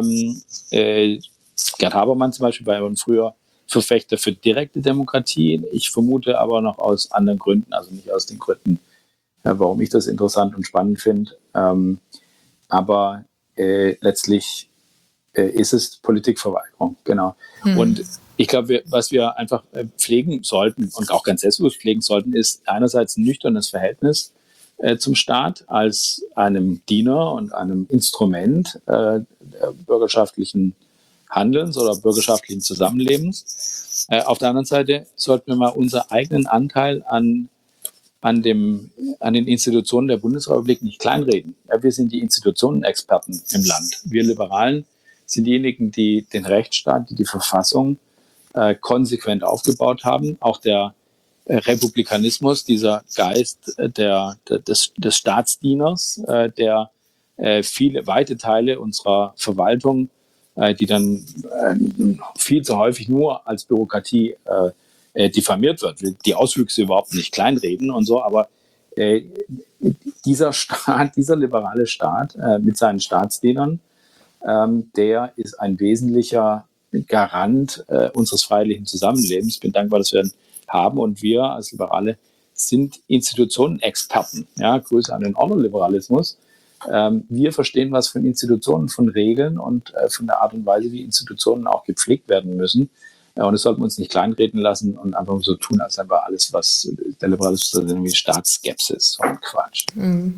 Gerd Habermann zum Beispiel war ja früher Verfechter für direkte Demokratie. Ich vermute aber noch aus anderen Gründen, also nicht aus den Gründen, warum ich das interessant und spannend finde. Aber letztlich ist es Politikverweigerung, genau. Und ich glaube, was wir einfach pflegen sollten und auch ganz selbstbewusst pflegen sollten, ist einerseits ein nüchternes Verhältnis zum Staat als einem Diener und einem Instrument bürgerschaftlichen Handelns oder bürgerschaftlichen Zusammenlebens. Auf der anderen Seite sollten wir mal unseren eigenen Anteil an den Institutionen der Bundesrepublik nicht kleinreden. Ja, wir sind die Institutionenexperten im Land. Wir Liberalen sind diejenigen, die den Rechtsstaat, die Verfassung konsequent aufgebaut haben. Auch der Republikanismus, dieser Geist des Staatsdieners, der weite Teile unserer Verwaltung, die dann viel zu häufig nur als Bürokratie diffamiert wird, die Auswüchse überhaupt nicht kleinreden und so, aber dieser liberale Staat mit seinen Staatsdienern, der ist ein wesentlicher Garant unseres freiheitlichen Zusammenlebens. Ich bin dankbar, dass wir ihn haben und wir als Liberale sind Institutionenexperten. Ja, Grüße an den Ordoliberalismus. Wir verstehen was von Institutionen, von Regeln und von der Art und Weise, wie Institutionen auch gepflegt werden müssen. Und das sollten wir uns nicht kleinreden lassen und einfach so tun, als sei alles, was der Liberalismus ist, irgendwie Staatsskepsis und Quatsch.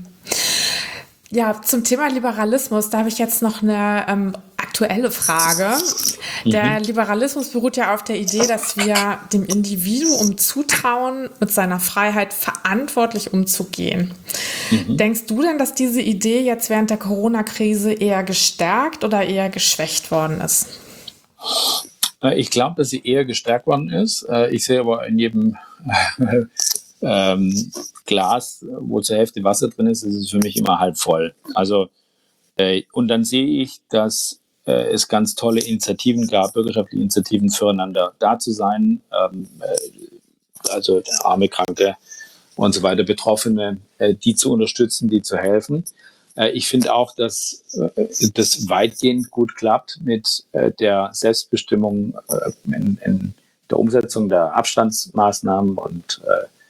Ja, zum Thema Liberalismus, da habe ich jetzt noch eine aktuelle Frage. Der Liberalismus beruht ja auf der Idee, dass wir dem Individuum zutrauen, mit seiner Freiheit verantwortlich umzugehen. Denkst du denn, dass diese Idee jetzt während der Corona-Krise eher gestärkt oder eher geschwächt worden ist? Ich glaube, dass sie eher gestärkt worden ist. Ich sehe aber in jedem Glas, wo zur Hälfte Wasser drin ist, ist es für mich immer halb voll. Also Und dann sehe ich, dass es ganz tolle Initiativen gab, bürgerschaftliche Initiativen füreinander da zu sein, also arme, Kranke und so weiter, Betroffene, die zu unterstützen, die zu helfen. Ich finde auch, dass das weitgehend gut klappt mit der Selbstbestimmung in der Umsetzung der Abstandsmaßnahmen und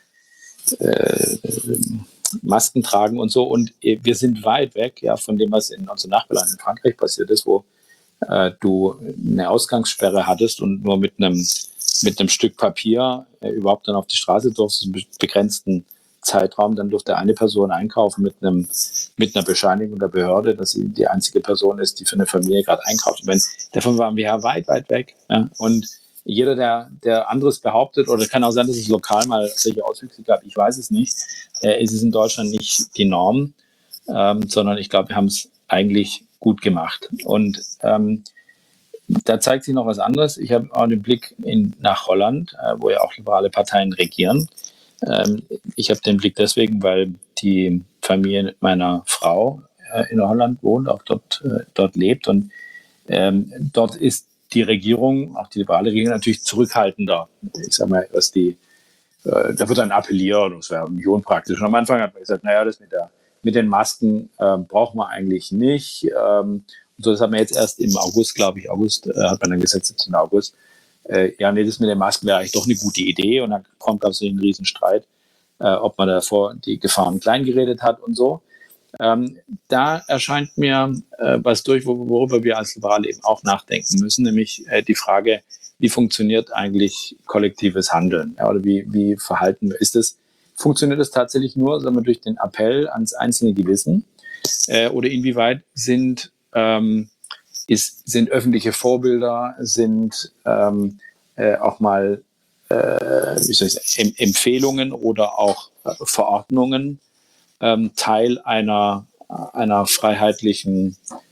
Masken tragen und so. Und wir sind weit weg von dem, was in unserem Nachbarland in Frankreich passiert ist, wo du eine Ausgangssperre hattest und nur mit einem Stück Papier überhaupt dann auf die Straße durfte, einen begrenzten Zeitraum. Dann durfte eine Person einkaufen mit einer Bescheinigung der Behörde, dass sie die einzige Person ist, die für eine Familie gerade einkauft. Und davon waren wir ja weit, weit weg. Ja? Und jeder, der anderes behauptet, oder kann auch sein, dass es lokal mal solche Auswüchse gab, ich weiß es nicht, ist es in Deutschland nicht die Norm, sondern ich glaube, wir haben es eigentlich gut gemacht. Und da zeigt sich noch was anderes. Ich habe auch den Blick nach Holland, wo ja auch liberale Parteien regieren. Ich habe den Blick deswegen, weil die Familie meiner Frau in Holland wohnt, auch dort lebt. Und dort ist die Regierung, auch die liberale Regierung, natürlich zurückhaltender. Ich sage mal, da wird dann appelliert, das wäre nicht unpraktisch. Und am Anfang hat man gesagt, naja, das mit den Masken brauchen wir eigentlich nicht. Und so, das hat man jetzt erst im August, glaube ich, hat man dann gesagt, 17. August, das mit den Masken wäre eigentlich doch eine gute Idee. Und dann kommt also ein Riesenstreit, ob man davor die Gefahren klein geredet hat und so. Da erscheint mir was durch, worüber wir als Liberale eben auch nachdenken müssen, nämlich die Frage, wie funktioniert eigentlich kollektives Handeln? Ja, oder wie verhalten wir? Funktioniert das tatsächlich nur, sagen wir, durch den Appell ans einzelne Gewissen? Oder inwieweit sind öffentliche Vorbilder, sind auch mal Empfehlungen oder auch Verordnungen Teil eines freiheitlichen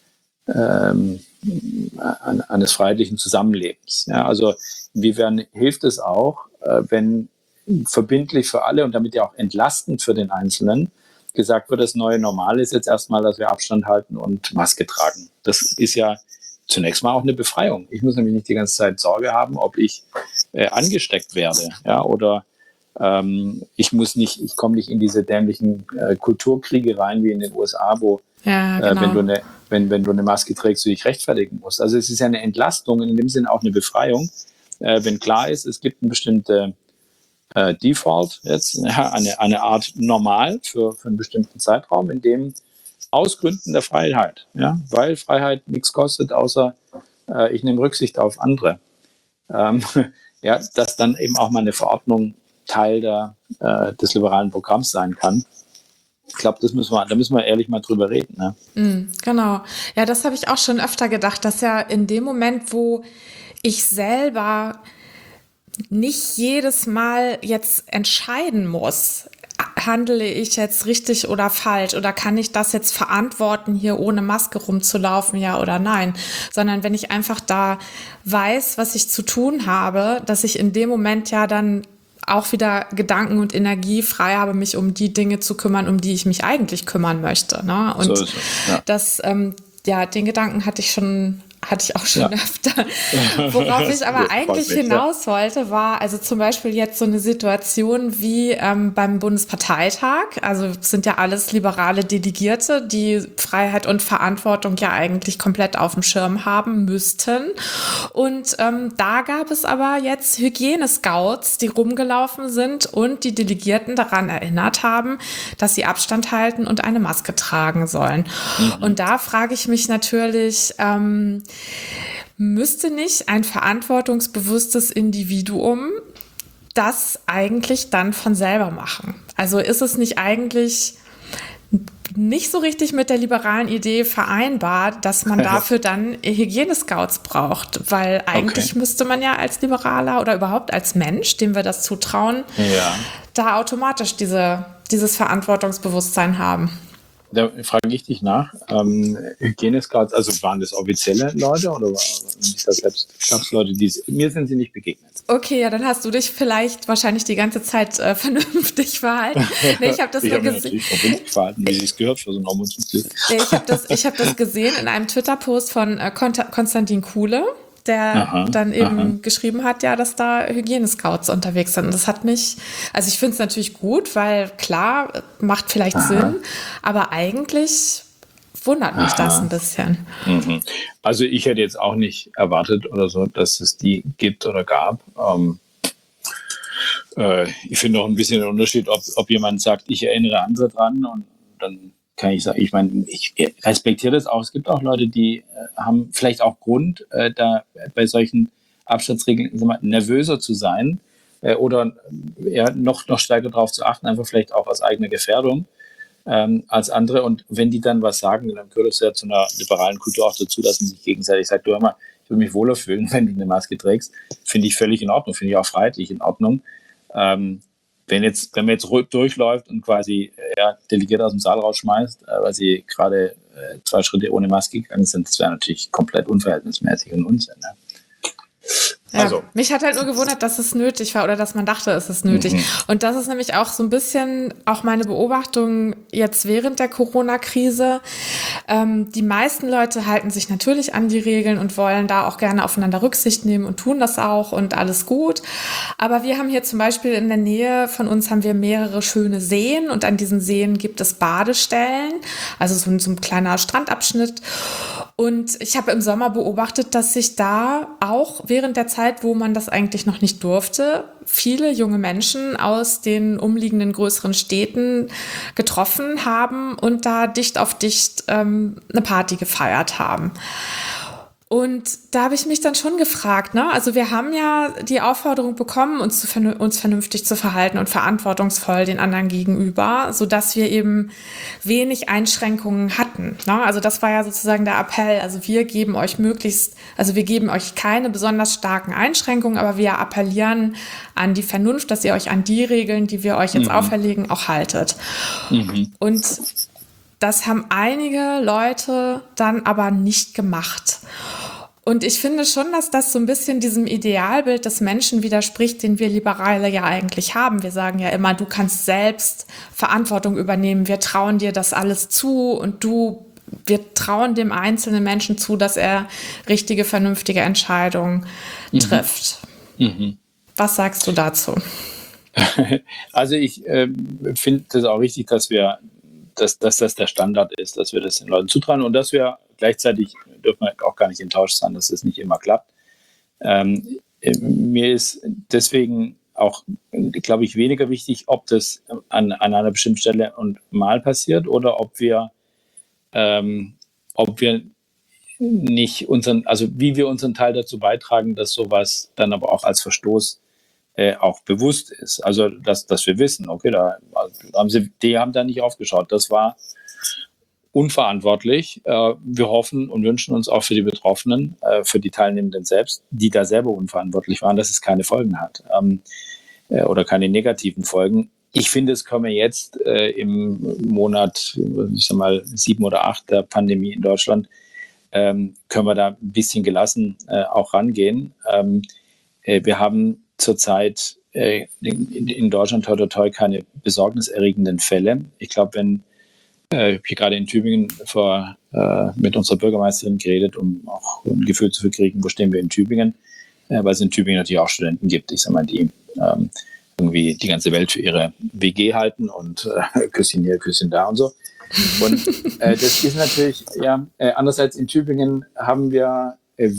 Zusammenlebens. Ja, also inwiefern hilft es auch, wenn verbindlich für alle und damit ja auch entlastend für den Einzelnen gesagt wird, das neue Normal ist jetzt erstmal, dass wir Abstand halten und Maske tragen. Das ist ja zunächst mal auch eine Befreiung. Ich muss nämlich nicht die ganze Zeit Sorge haben, ob ich angesteckt werde, ja, oder ich komme nicht in diese dämlichen Kulturkriege rein wie in den USA, wo genau. Wenn du eine Maske trägst, du dich rechtfertigen musst. Also es ist ja eine Entlastung, in dem Sinne auch eine Befreiung, wenn klar ist, es gibt eine bestimmte Default, jetzt eine Art Normal für einen bestimmten Zeitraum, in dem aus Gründen der Freiheit, ja, weil Freiheit nichts kostet, außer ich nehme Rücksicht auf andere, dass dann eben auch mal eine Verordnung Teil des liberalen Programms sein kann. Ich glaube, da müssen wir ehrlich mal drüber reden. Ne? Genau. Ja, das habe ich auch schon öfter gedacht, dass ja in dem Moment, wo ich selber nicht jedes Mal jetzt entscheiden muss, handle ich jetzt richtig oder falsch oder kann ich das jetzt verantworten, hier ohne Maske rumzulaufen, ja oder nein, sondern wenn ich einfach da weiß, was ich zu tun habe, dass ich in dem Moment ja dann auch wieder Gedanken und Energie frei habe, mich um die Dinge zu kümmern, um die ich mich eigentlich kümmern möchte. Ne? Und so ist es, ja. Den Gedanken hatte ich auch schon öfter. Worauf ich aber eigentlich hinaus wollte, war also zum Beispiel jetzt so eine Situation wie beim Bundesparteitag. Also es sind ja alles liberale Delegierte, die Freiheit und Verantwortung ja eigentlich komplett auf dem Schirm haben müssten. Und da gab es aber jetzt Hygienescouts, die rumgelaufen sind und die Delegierten daran erinnert haben, dass sie Abstand halten und eine Maske tragen sollen. Und da frage ich mich natürlich, müsste nicht ein verantwortungsbewusstes Individuum das eigentlich dann von selber machen? Also ist es nicht eigentlich nicht so richtig mit der liberalen Idee vereinbar, dass man dafür dann Hygienescouts braucht? Weil eigentlich müsste man ja als Liberaler oder überhaupt als Mensch, dem wir das zutrauen, da automatisch dieses Verantwortungsbewusstsein haben. Da frage ich dich nach. Hygienescouts, also waren das offizielle Leute oder gab es Leute, mir sind sie nicht begegnet. Okay, ja, dann hast du dich vielleicht wahrscheinlich die ganze Zeit vernünftig verhalten. Nee, ich habe das Ich nur habe mich gesehen. natürlich vernünftig verhalten, wie es gehört für so ein Ombudsmitglied. Nee, ich hab das gesehen in einem Twitter-Post von Konstantin Kuhle, der dann eben geschrieben hat, ja, dass da Hygienescouts unterwegs sind. Und das hat mich, also ich finde es natürlich gut, weil klar, macht vielleicht Sinn, aber eigentlich wundert mich das ein bisschen. Also ich hätte jetzt auch nicht erwartet oder so, dass es die gibt oder gab. Ich finde auch ein bisschen den Unterschied, ob jemand sagt, ich erinnere andere dran, und dann kann ich sagen, ich meine, ich respektiere das auch. Es gibt auch Leute, die haben vielleicht auch Grund, da bei solchen Abstandsregeln, ich sag mal, nervöser zu sein oder noch stärker darauf zu achten, einfach vielleicht auch aus eigener Gefährdung als andere. Und wenn die dann was sagen, dann gehört es ja zu einer liberalen Kultur auch dazu, dass man sich gegenseitig sagt, du, hör mal, ich würde mich wohler fühlen, wenn du eine Maske trägst. Finde ich völlig in Ordnung, finde ich auch freiheitlich in Ordnung. Wenn man jetzt durchläuft und quasi Delegierte aus dem Saal rausschmeißt, weil sie gerade 2 Schritte ohne Maske gegangen sind, das wäre natürlich komplett unverhältnismäßig und Unsinn. Ne? Ja, Also. mich hat halt nur gewundert, dass es nötig war oder dass man dachte, es ist nötig. Und das ist nämlich auch so ein bisschen auch meine Beobachtung jetzt während der Corona-Krise. Die meisten Leute halten sich natürlich an die Regeln und wollen da auch gerne aufeinander Rücksicht nehmen und tun das auch und alles gut. Aber wir haben hier zum Beispiel in der Nähe von uns haben wir mehrere schöne Seen und an diesen Seen gibt es Badestellen, also so ein kleiner Strandabschnitt. Und ich habe im Sommer beobachtet, dass sich da auch während der Zeit, wo man das eigentlich noch nicht durfte, viele junge Menschen aus den umliegenden größeren Städten getroffen haben und da dicht auf dicht eine Party gefeiert haben. Und da habe ich mich dann schon gefragt, ne? Also wir haben ja die Aufforderung bekommen, uns vernünftig zu verhalten und verantwortungsvoll den anderen gegenüber, sodass wir eben wenig Einschränkungen hatten, ne? Also das war ja sozusagen der Appell. Also wir geben euch wir geben euch keine besonders starken Einschränkungen, aber wir appellieren an die Vernunft, dass ihr euch an die Regeln, die wir euch jetzt auferlegen, auch haltet. Und das haben einige Leute dann aber nicht gemacht. Und ich finde schon, dass das so ein bisschen diesem Idealbild des Menschen widerspricht, den wir Liberale ja eigentlich haben. Wir sagen ja immer, du kannst selbst Verantwortung übernehmen, wir trauen dir das alles zu und wir trauen dem einzelnen Menschen zu, dass er richtige, vernünftige Entscheidungen trifft. Was sagst du dazu? Also ich finde das auch richtig, dass das der Standard ist, dass wir das den Leuten zutrauen und dass wir gleichzeitig dürfen wir auch gar nicht enttäuscht sein, dass es nicht immer klappt. Mir ist deswegen auch, glaube ich, weniger wichtig, ob das an einer bestimmten Stelle und mal passiert oder ob wir nicht wie wir unseren Teil dazu beitragen, dass sowas dann aber auch als Verstoß auch bewusst ist. Also, dass wir wissen, okay, die haben da nicht aufgeschaut. Das war unverantwortlich. Wir hoffen und wünschen uns auch für die Betroffenen, für die Teilnehmenden selbst, die da selber unverantwortlich waren, dass es keine Folgen hat oder keine negativen Folgen. Ich finde, es können wir jetzt im Monat, ich sag mal, 7 oder 8 der Pandemie in Deutschland, können wir da ein bisschen gelassen auch rangehen. Wir haben zurzeit in Deutschland toi toi toi keine besorgniserregenden Fälle. Ich glaube, ich habe hier gerade in Tübingen mit unserer Bürgermeisterin geredet, um auch ein Gefühl zu kriegen, wo stehen wir in Tübingen, weil es in Tübingen natürlich auch Studenten gibt, ich sag mal, die irgendwie die ganze Welt für ihre WG halten und Küsschen hier, Küsschen da und so. Und das ist natürlich, andererseits in Tübingen haben wir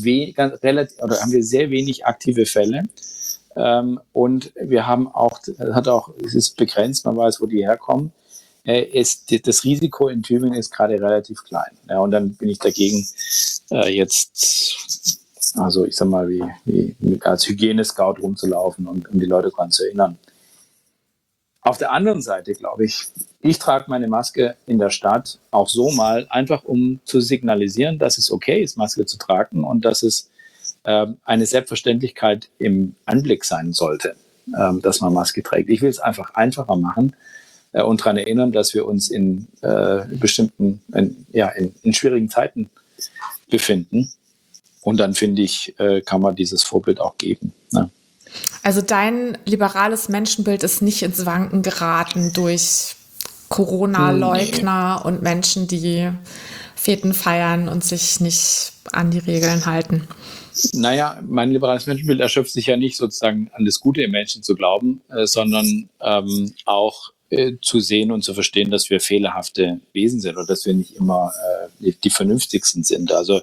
sehr wenig aktive Fälle. Und wir haben es ist begrenzt, man weiß, wo die herkommen. Das Risiko in Tübingen ist gerade relativ klein. Ja, und dann bin ich dagegen, jetzt, also ich sag mal, wie als Hygienescout rumzulaufen und um die Leute daran zu erinnern. Auf der anderen Seite, glaube ich trage meine Maske in der Stadt auch so mal, einfach um zu signalisieren, dass es okay ist, Maske zu tragen und dass es eine Selbstverständlichkeit im Anblick sein sollte, dass man Maske trägt. Ich will es einfach einfacher machen, und daran erinnern, dass wir uns in bestimmten, in schwierigen Zeiten befinden. Und dann, finde ich, kann man dieses Vorbild auch geben. Ne? Also dein liberales Menschenbild ist nicht ins Wanken geraten durch Corona-Leugner und Menschen, die Feten feiern und sich nicht an die Regeln halten. Naja, mein liberales Menschenbild erschöpft sich ja nicht sozusagen an das Gute im Menschen zu glauben, sondern auch zu sehen und zu verstehen, dass wir fehlerhafte Wesen sind und dass wir nicht immer die vernünftigsten sind. Also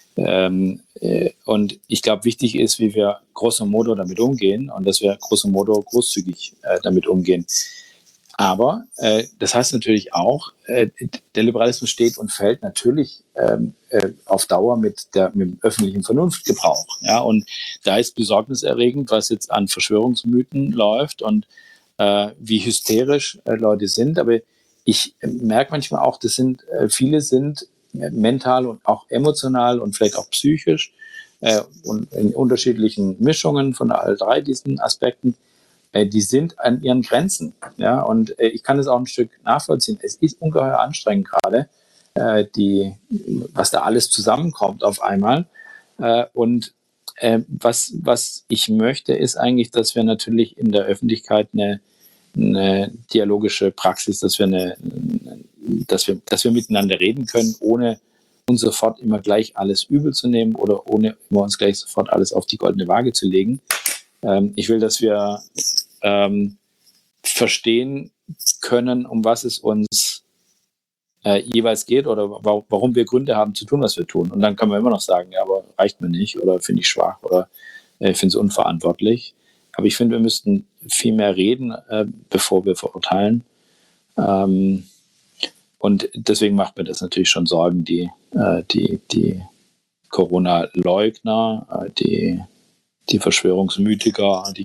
und ich glaube, wichtig ist, wie wir grosso modo damit umgehen und dass wir grosso modo großzügig damit umgehen. Aber das heißt natürlich auch, der Liberalismus steht und fällt natürlich auf Dauer mit dem öffentlichen Vernunftgebrauch. Ja? Und da ist besorgniserregend, was jetzt an Verschwörungsmythen läuft und wie hysterisch Leute sind. Aber ich merke manchmal auch, viele sind mental und auch emotional und vielleicht auch psychisch und in unterschiedlichen Mischungen von all drei diesen Aspekten, die sind an ihren Grenzen. Ja? Und ich kann es auch ein Stück nachvollziehen. Es ist ungeheuer anstrengend gerade, was da alles zusammenkommt auf einmal. Und was ich möchte, ist eigentlich, dass wir natürlich in der Öffentlichkeit eine dialogische Praxis, dass wir miteinander reden können, ohne uns sofort immer gleich alles übel zu nehmen oder ohne immer uns gleich sofort alles auf die goldene Waage zu legen. Ich will, dass wir verstehen können, um was es uns jeweils geht oder warum wir Gründe haben zu tun, was wir tun. Und dann kann man immer noch sagen, ja, aber reicht mir nicht oder finde ich schwach oder ich finde es unverantwortlich. Aber ich finde, wir müssten viel mehr reden, bevor wir verurteilen. Und deswegen macht mir das natürlich schon Sorgen, die Corona-Leugner, die Verschwörungsmythiker, die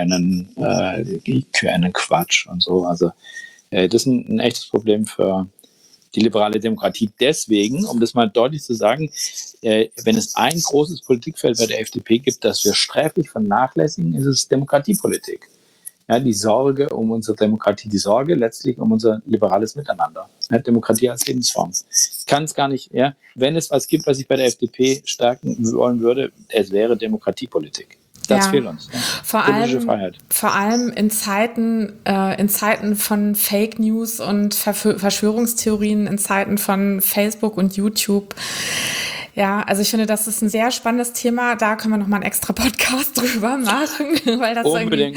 QAnon-Quatsch und so. Also das ist ein echtes Problem für die liberale Demokratie. Deswegen, um das mal deutlich zu sagen, wenn es ein großes Politikfeld bei der FDP gibt, das wir sträflich vernachlässigen, ist es Demokratiepolitik. Ja, die Sorge um unsere Demokratie, die Sorge letztlich um unser liberales Miteinander. Ja, Demokratie als Lebensform. Ich kann es gar nicht, ja, wenn es was gibt, was ich bei der FDP stärken wollen würde, es wäre Demokratiepolitik. Das fehlt uns. Ja. Vor allem in Zeiten von Fake News und Verschwörungstheorien, in Zeiten von Facebook und YouTube. Ja, also ich finde, das ist ein sehr spannendes Thema. Da können wir noch mal einen extra Podcast drüber machen, weil das unbedingt.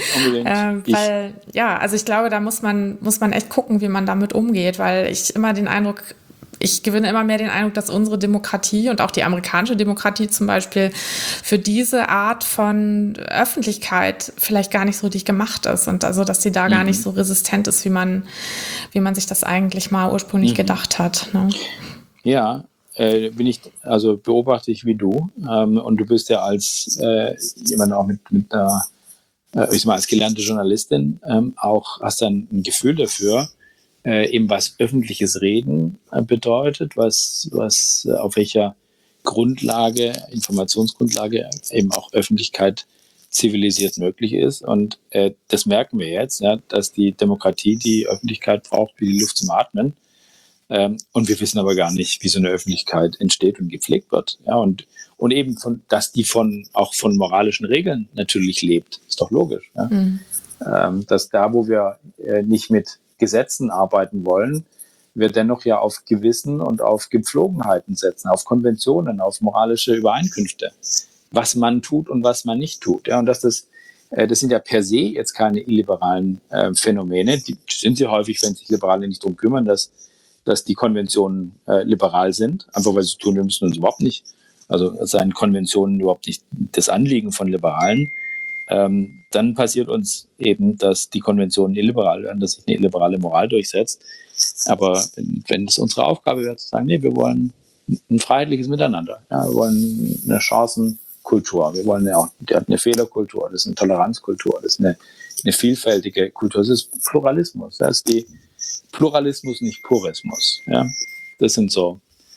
Also ich glaube, da muss man echt gucken, wie man damit umgeht, weil ich gewinne immer mehr den Eindruck, dass unsere Demokratie und auch die amerikanische Demokratie zum Beispiel für diese Art von Öffentlichkeit vielleicht gar nicht so richtig gemacht ist und also, dass sie da gar nicht so resistent ist, wie man sich das eigentlich mal ursprünglich gedacht hat. Ne? Ja, beobachte ich wie du und du bist ja als jemand auch mit einer, als gelernte Journalistin auch hast dann ein Gefühl dafür, eben was öffentliches Reden bedeutet, was auf welcher Grundlage, Informationsgrundlage eben auch Öffentlichkeit zivilisiert möglich ist. Und das merken wir jetzt, ja, dass die Demokratie die Öffentlichkeit braucht wie die Luft zum Atmen. Und wir wissen aber gar nicht, wie so eine Öffentlichkeit entsteht und gepflegt wird. Ja, und eben, dass die auch von moralischen Regeln natürlich lebt. Ist doch logisch. Ja? Dass da, wo wir nicht mit Gesetzen arbeiten wollen, wir dennoch ja auf Gewissen und auf Gepflogenheiten setzen, auf Konventionen, auf moralische Übereinkünfte, was man tut und was man nicht tut. Ja, und das sind ja per se jetzt keine illiberalen Phänomene. Die sind sie häufig, wenn sich Liberale nicht darum kümmern, dass die Konventionen liberal sind, einfach weil sie tun, wir müssen uns überhaupt nicht, also seien Konventionen überhaupt nicht das Anliegen von Liberalen. Dann passiert uns eben, dass die Konventionen illiberal werden, dass sich eine illiberale Moral durchsetzt. Aber wenn es unsere Aufgabe wäre, zu sagen, nee, wir wollen ein freiheitliches Miteinander, ja, wir wollen eine Chancenkultur, wir wollen eine Fehlerkultur, das ist eine Toleranzkultur, das ist eine vielfältige Kultur, das ist Pluralismus, das ist die Pluralismus, nicht Purismus. Ja? Das sind so,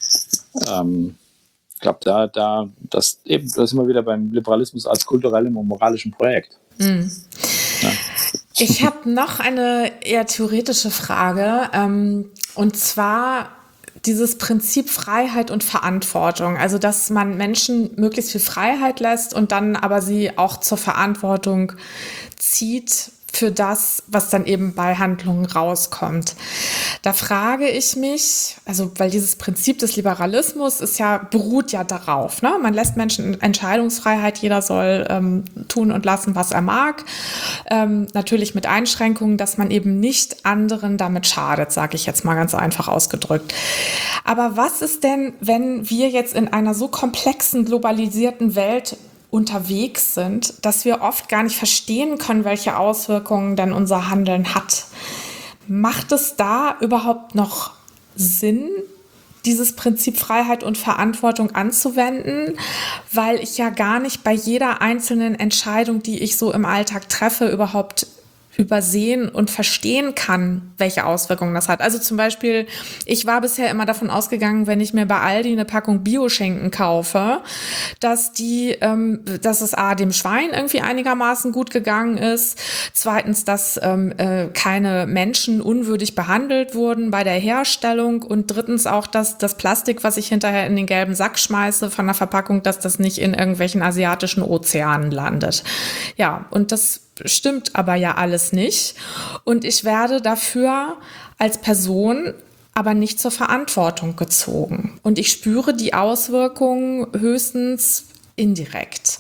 ich glaube, das sind wir wieder beim Liberalismus als kulturellem und moralischem Projekt. Mhm. Ja. Ich habe noch eine eher theoretische Frage, und zwar dieses Prinzip Freiheit und Verantwortung. Also, dass man Menschen möglichst viel Freiheit lässt und dann aber sie auch zur Verantwortung zieht für das, was dann eben bei Handlungen rauskommt. Da frage ich mich, also weil dieses Prinzip des Liberalismus beruht ja darauf, ne? Man lässt Menschen Entscheidungsfreiheit, jeder soll tun und lassen, was er mag. Natürlich mit Einschränkungen, dass man eben nicht anderen damit schadet, sage ich jetzt mal ganz einfach ausgedrückt. Aber was ist denn, wenn wir jetzt in einer so komplexen, globalisierten Welt unterwegs sind, dass wir oft gar nicht verstehen können, welche Auswirkungen denn unser Handeln hat? Macht es da überhaupt noch Sinn, dieses Prinzip Freiheit und Verantwortung anzuwenden, weil ich ja gar nicht bei jeder einzelnen Entscheidung, die ich so im Alltag treffe, überhaupt übersehen und verstehen kann, welche Auswirkungen das hat. Also zum Beispiel, ich war bisher immer davon ausgegangen, wenn ich mir bei Aldi eine Packung Bioschinken kaufe, dass es dem Schwein irgendwie einigermaßen gut gegangen ist. Zweitens, dass keine Menschen unwürdig behandelt wurden bei der Herstellung. Und drittens auch, dass das Plastik, was ich hinterher in den gelben Sack schmeiße von der Verpackung, dass das nicht in irgendwelchen asiatischen Ozeanen landet. Ja, und das stimmt aber ja alles nicht. Und ich werde dafür als Person aber nicht zur Verantwortung gezogen. Und ich spüre die Auswirkungen höchstens indirekt.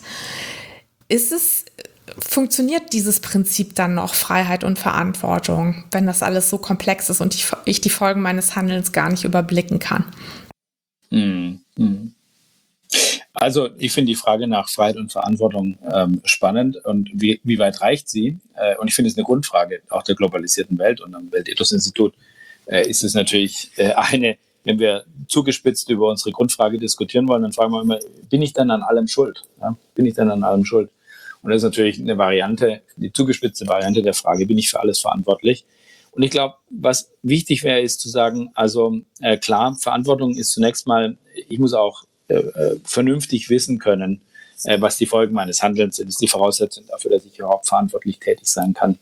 Funktioniert dieses Prinzip dann noch, Freiheit und Verantwortung, wenn das alles so komplex ist und ich die Folgen meines Handelns gar nicht überblicken kann? Also ich finde die Frage nach Freiheit und Verantwortung spannend und wie weit reicht sie? Und ich finde es eine Grundfrage auch der globalisierten Welt und am Weltethos-Institut ist es natürlich wenn wir zugespitzt über unsere Grundfrage diskutieren wollen, dann fragen wir immer, bin ich dann an allem schuld? Ja? Bin ich dann an allem schuld? Und das ist natürlich eine Variante, die zugespitzte Variante der Frage, bin ich für alles verantwortlich? Und ich glaube, was wichtig wäre, ist zu sagen, also klar, Verantwortung ist zunächst mal, ich muss auch vernünftig wissen können, was die Folgen meines Handelns sind. Das ist die Voraussetzung dafür, dass ich überhaupt verantwortlich tätig sein kann.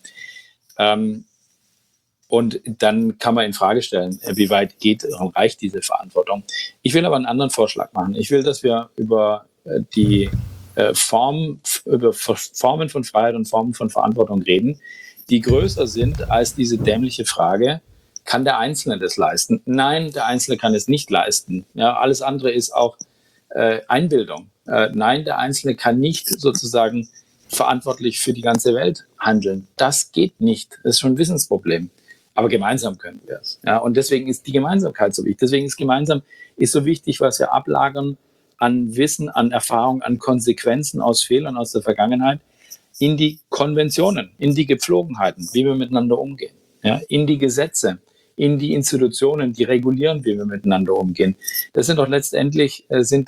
Und dann kann man in Frage stellen, wie weit reicht diese Verantwortung. Ich will aber einen anderen Vorschlag machen. Ich will, dass wir über Formen von Freiheit und Formen von Verantwortung reden, die größer sind als diese dämliche Frage, kann der Einzelne das leisten? Nein, der Einzelne kann es nicht leisten. Ja, alles andere ist auch Einbildung. Nein, der Einzelne kann nicht sozusagen verantwortlich für die ganze Welt handeln. Das geht nicht. Das ist schon ein Wissensproblem. Aber gemeinsam können wir es. Ja, und deswegen ist die Gemeinsamkeit so wichtig. Deswegen ist so wichtig, was wir ablagern an Wissen, an Erfahrung, an Konsequenzen aus Fehlern aus der Vergangenheit in die Konventionen, in die Gepflogenheiten, wie wir miteinander umgehen, ja, in die Gesetze, in die Institutionen, die regulieren, wie wir miteinander umgehen. Das sind doch letztendlich,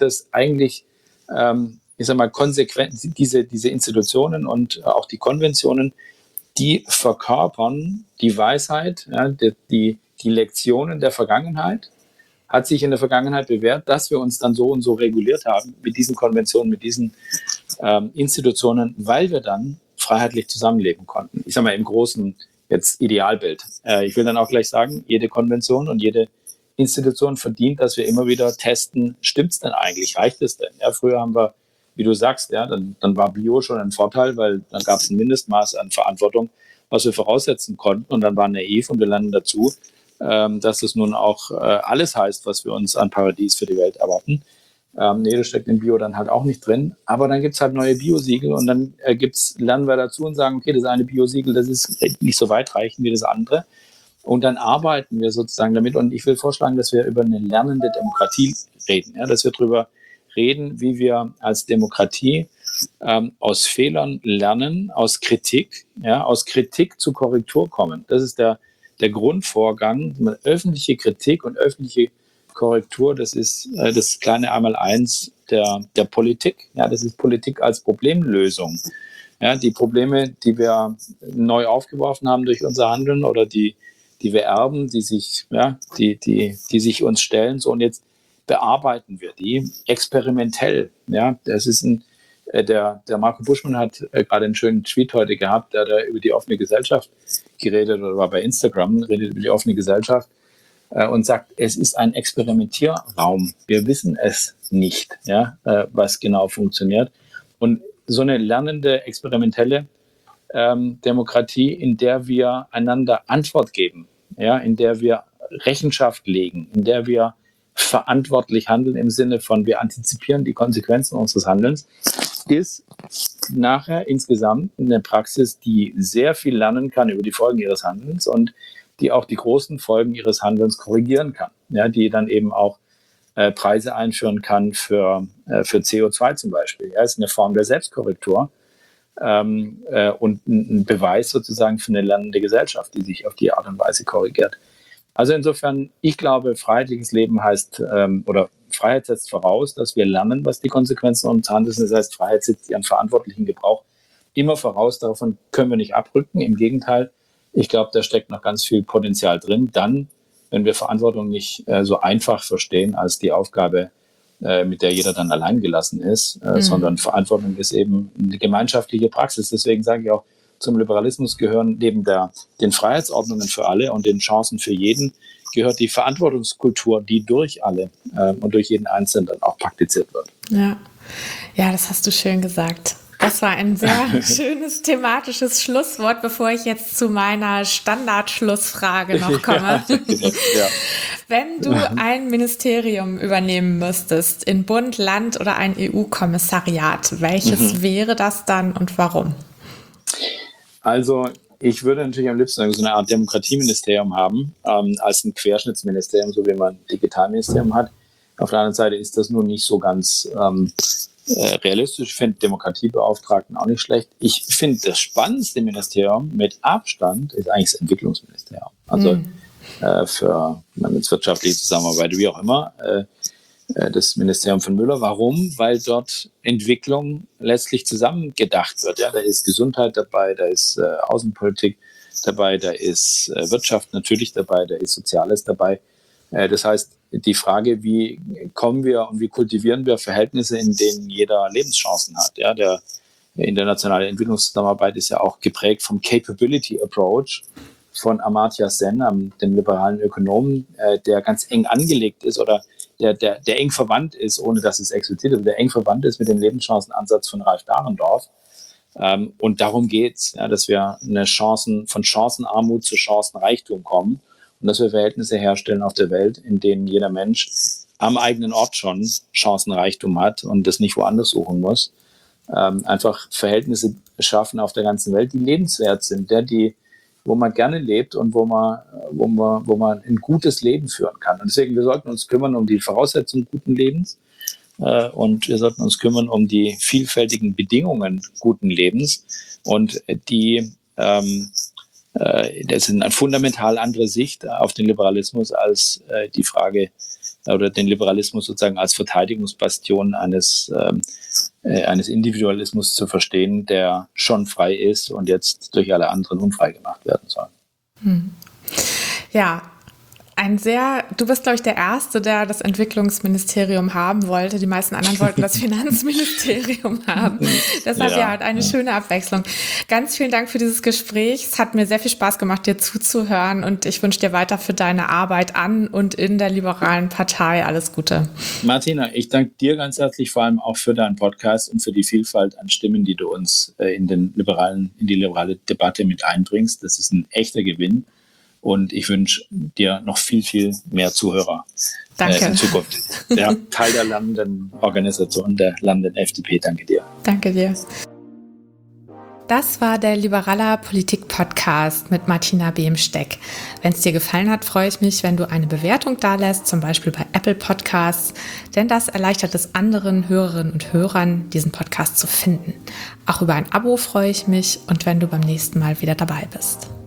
konsequent, diese Institutionen und auch die Konventionen, die verkörpern die Weisheit, ja, die Lektionen der Vergangenheit. Hat sich in der Vergangenheit bewährt, dass wir uns dann so und so reguliert haben mit diesen Konventionen, mit diesen Institutionen, weil wir dann freiheitlich zusammenleben konnten. Ich sage mal im großen jetzt Idealbild. Ich will dann auch gleich sagen, jede Konvention und jede Institution verdient, dass wir immer wieder testen, stimmt es denn eigentlich, reicht es denn? Ja, früher haben wir, wie du sagst, ja, dann war Bio schon ein Vorteil, weil dann gab es ein Mindestmaß an Verantwortung, was wir voraussetzen konnten und dann waren naiv und wir lernen dazu, dass es nun auch alles heißt, was wir uns an Paradies für die Welt erwarten. Nee, das steckt im Bio dann halt auch nicht drin. Aber dann gibt es halt neue Biosiegel und dann lernen wir dazu und sagen, okay, das eine Biosiegel, das ist nicht so weitreichend wie das andere. Und dann arbeiten wir sozusagen damit. Und ich will vorschlagen, dass wir über eine lernende Demokratie reden. Ja, dass wir darüber reden, wie wir als Demokratie aus Fehlern lernen, aus Kritik zu Korrektur kommen. Das ist der Grundvorgang. Öffentliche Kritik und öffentliche Korrektur, das ist das kleine Einmaleins der Politik. Ja, das ist Politik als Problemlösung. Ja, die Probleme, die wir neu aufgeworfen haben durch unser Handeln oder die wir erben, die sich uns stellen, so, und jetzt bearbeiten wir die experimentell. Ja, das ist Der Marco Buschmann hat gerade einen schönen Tweet heute gehabt, der hat über die offene Gesellschaft geredet oder war bei Instagram, redet über die offene Gesellschaft und sagt, es ist ein Experimentierraum. Wir wissen es nicht, ja, was genau funktioniert. Und so eine lernende, experimentelle Demokratie, in der wir einander Antwort geben, ja, in der wir Rechenschaft legen, in der wir verantwortlich handeln im Sinne von, wir antizipieren die Konsequenzen unseres Handelns, ist nachher insgesamt eine Praxis, die sehr viel lernen kann über die Folgen ihres Handelns und die auch die großen Folgen ihres Handelns korrigieren kann, ja, die dann eben auch Preise einführen kann für CO2 zum Beispiel. Ja, ist eine Form der Selbstkorrektur und ein Beweis sozusagen für eine lernende Gesellschaft, die sich auf die Art und Weise korrigiert. Also insofern, ich glaube, freiheitliches Leben heißt, oder Freiheit setzt voraus, dass wir lernen, was die Konsequenzen unseres Handelns sind. Das heißt, Freiheit setzt ihren verantwortlichen Gebrauch immer voraus. Davon können wir nicht abrücken. Im Gegenteil, ich glaube, da steckt noch ganz viel Potenzial drin. Dann, wenn wir Verantwortung nicht so einfach verstehen als die Aufgabe, mit der jeder dann allein gelassen ist, sondern Verantwortung ist eben eine gemeinschaftliche Praxis. Deswegen sage ich auch, zum Liberalismus gehören neben den Freiheitsordnungen für alle und den Chancen für jeden, gehört die Verantwortungskultur, die durch alle und durch jeden Einzelnen dann auch praktiziert wird. Ja, ja, das hast du schön gesagt. Das war ein sehr schönes thematisches Schlusswort, bevor ich jetzt zu meiner Standardschlussfrage noch komme. Ja. Wenn du ein Ministerium übernehmen müsstest, in Bund, Land oder ein EU-Kommissariat, welches wäre das dann und warum? Also ich würde natürlich am liebsten so eine Art Demokratieministerium haben, als ein Querschnittsministerium, so wie man ein Digitalministerium hat. Auf der anderen Seite ist das nun nicht so ganz realistisch. Ich finde Demokratiebeauftragten auch nicht schlecht. Ich finde, das spannendste Ministerium mit Abstand ist eigentlich das Entwicklungsministerium. Also für wirtschaftliche Zusammenarbeit, wie auch immer, das Ministerium von Müller. Warum? Weil dort Entwicklung letztlich zusammengedacht wird. Ja, da ist Gesundheit dabei, da ist Außenpolitik dabei, da ist Wirtschaft natürlich dabei, da ist Soziales dabei. Das heißt, die Frage, wie kommen wir und wie kultivieren wir Verhältnisse, in denen jeder Lebenschancen hat. Ja, der internationale Entwicklungszusammenarbeit ist ja auch geprägt vom Capability Approach von Amartya Sen, dem liberalen Ökonomen, der ganz eng angelegt ist oder der eng verwandt ist, ohne dass es explizit ist, der eng verwandt ist mit dem Lebenschancenansatz von Ralf Dahrendorf. Und darum geht's, ja, dass wir von Chancenarmut zu Chancenreichtum kommen und dass wir Verhältnisse herstellen auf der Welt, in denen jeder Mensch am eigenen Ort schon Chancenreichtum hat und das nicht woanders suchen muss. Einfach Verhältnisse schaffen auf der ganzen Welt, die lebenswert sind, wo man gerne lebt und wo man ein gutes Leben führen kann. Und deswegen, wir sollten uns kümmern um die Voraussetzungen guten Lebens und wir sollten uns kümmern um die vielfältigen Bedingungen guten Lebens. Und das ist eine fundamental andere Sicht auf den Liberalismus als die Frage oder den Liberalismus sozusagen als Verteidigungsbastion eines Individualismus zu verstehen, der schon frei ist und jetzt durch alle anderen unfrei gemacht werden soll. Ja, du bist, glaube ich, der Erste, der das Entwicklungsministerium haben wollte. Die meisten anderen wollten das Finanzministerium haben. Deshalb ja eine schöne Abwechslung. Ganz vielen Dank für dieses Gespräch. Es hat mir sehr viel Spaß gemacht, dir zuzuhören und ich wünsche dir weiter für deine Arbeit an und in der Liberalen Partei alles Gute. Martina, ich danke dir ganz herzlich, vor allem auch für deinen Podcast und für die Vielfalt an Stimmen, die du uns in die liberale Debatte mit einbringst. Das ist ein echter Gewinn. Und ich wünsche dir noch viel, viel mehr Zuhörer in Zukunft. Ja, Teil der lernenden Organisation, der lernenden FDP. Danke dir. Danke dir. Das war der Liberaler Politik-Podcast mit Martina Behmsteck. Wenn es dir gefallen hat, freue ich mich, wenn du eine Bewertung dalässt, zum Beispiel bei Apple Podcasts, denn das erleichtert es anderen Hörerinnen und Hörern, diesen Podcast zu finden. Auch über ein Abo freue ich mich und wenn du beim nächsten Mal wieder dabei bist.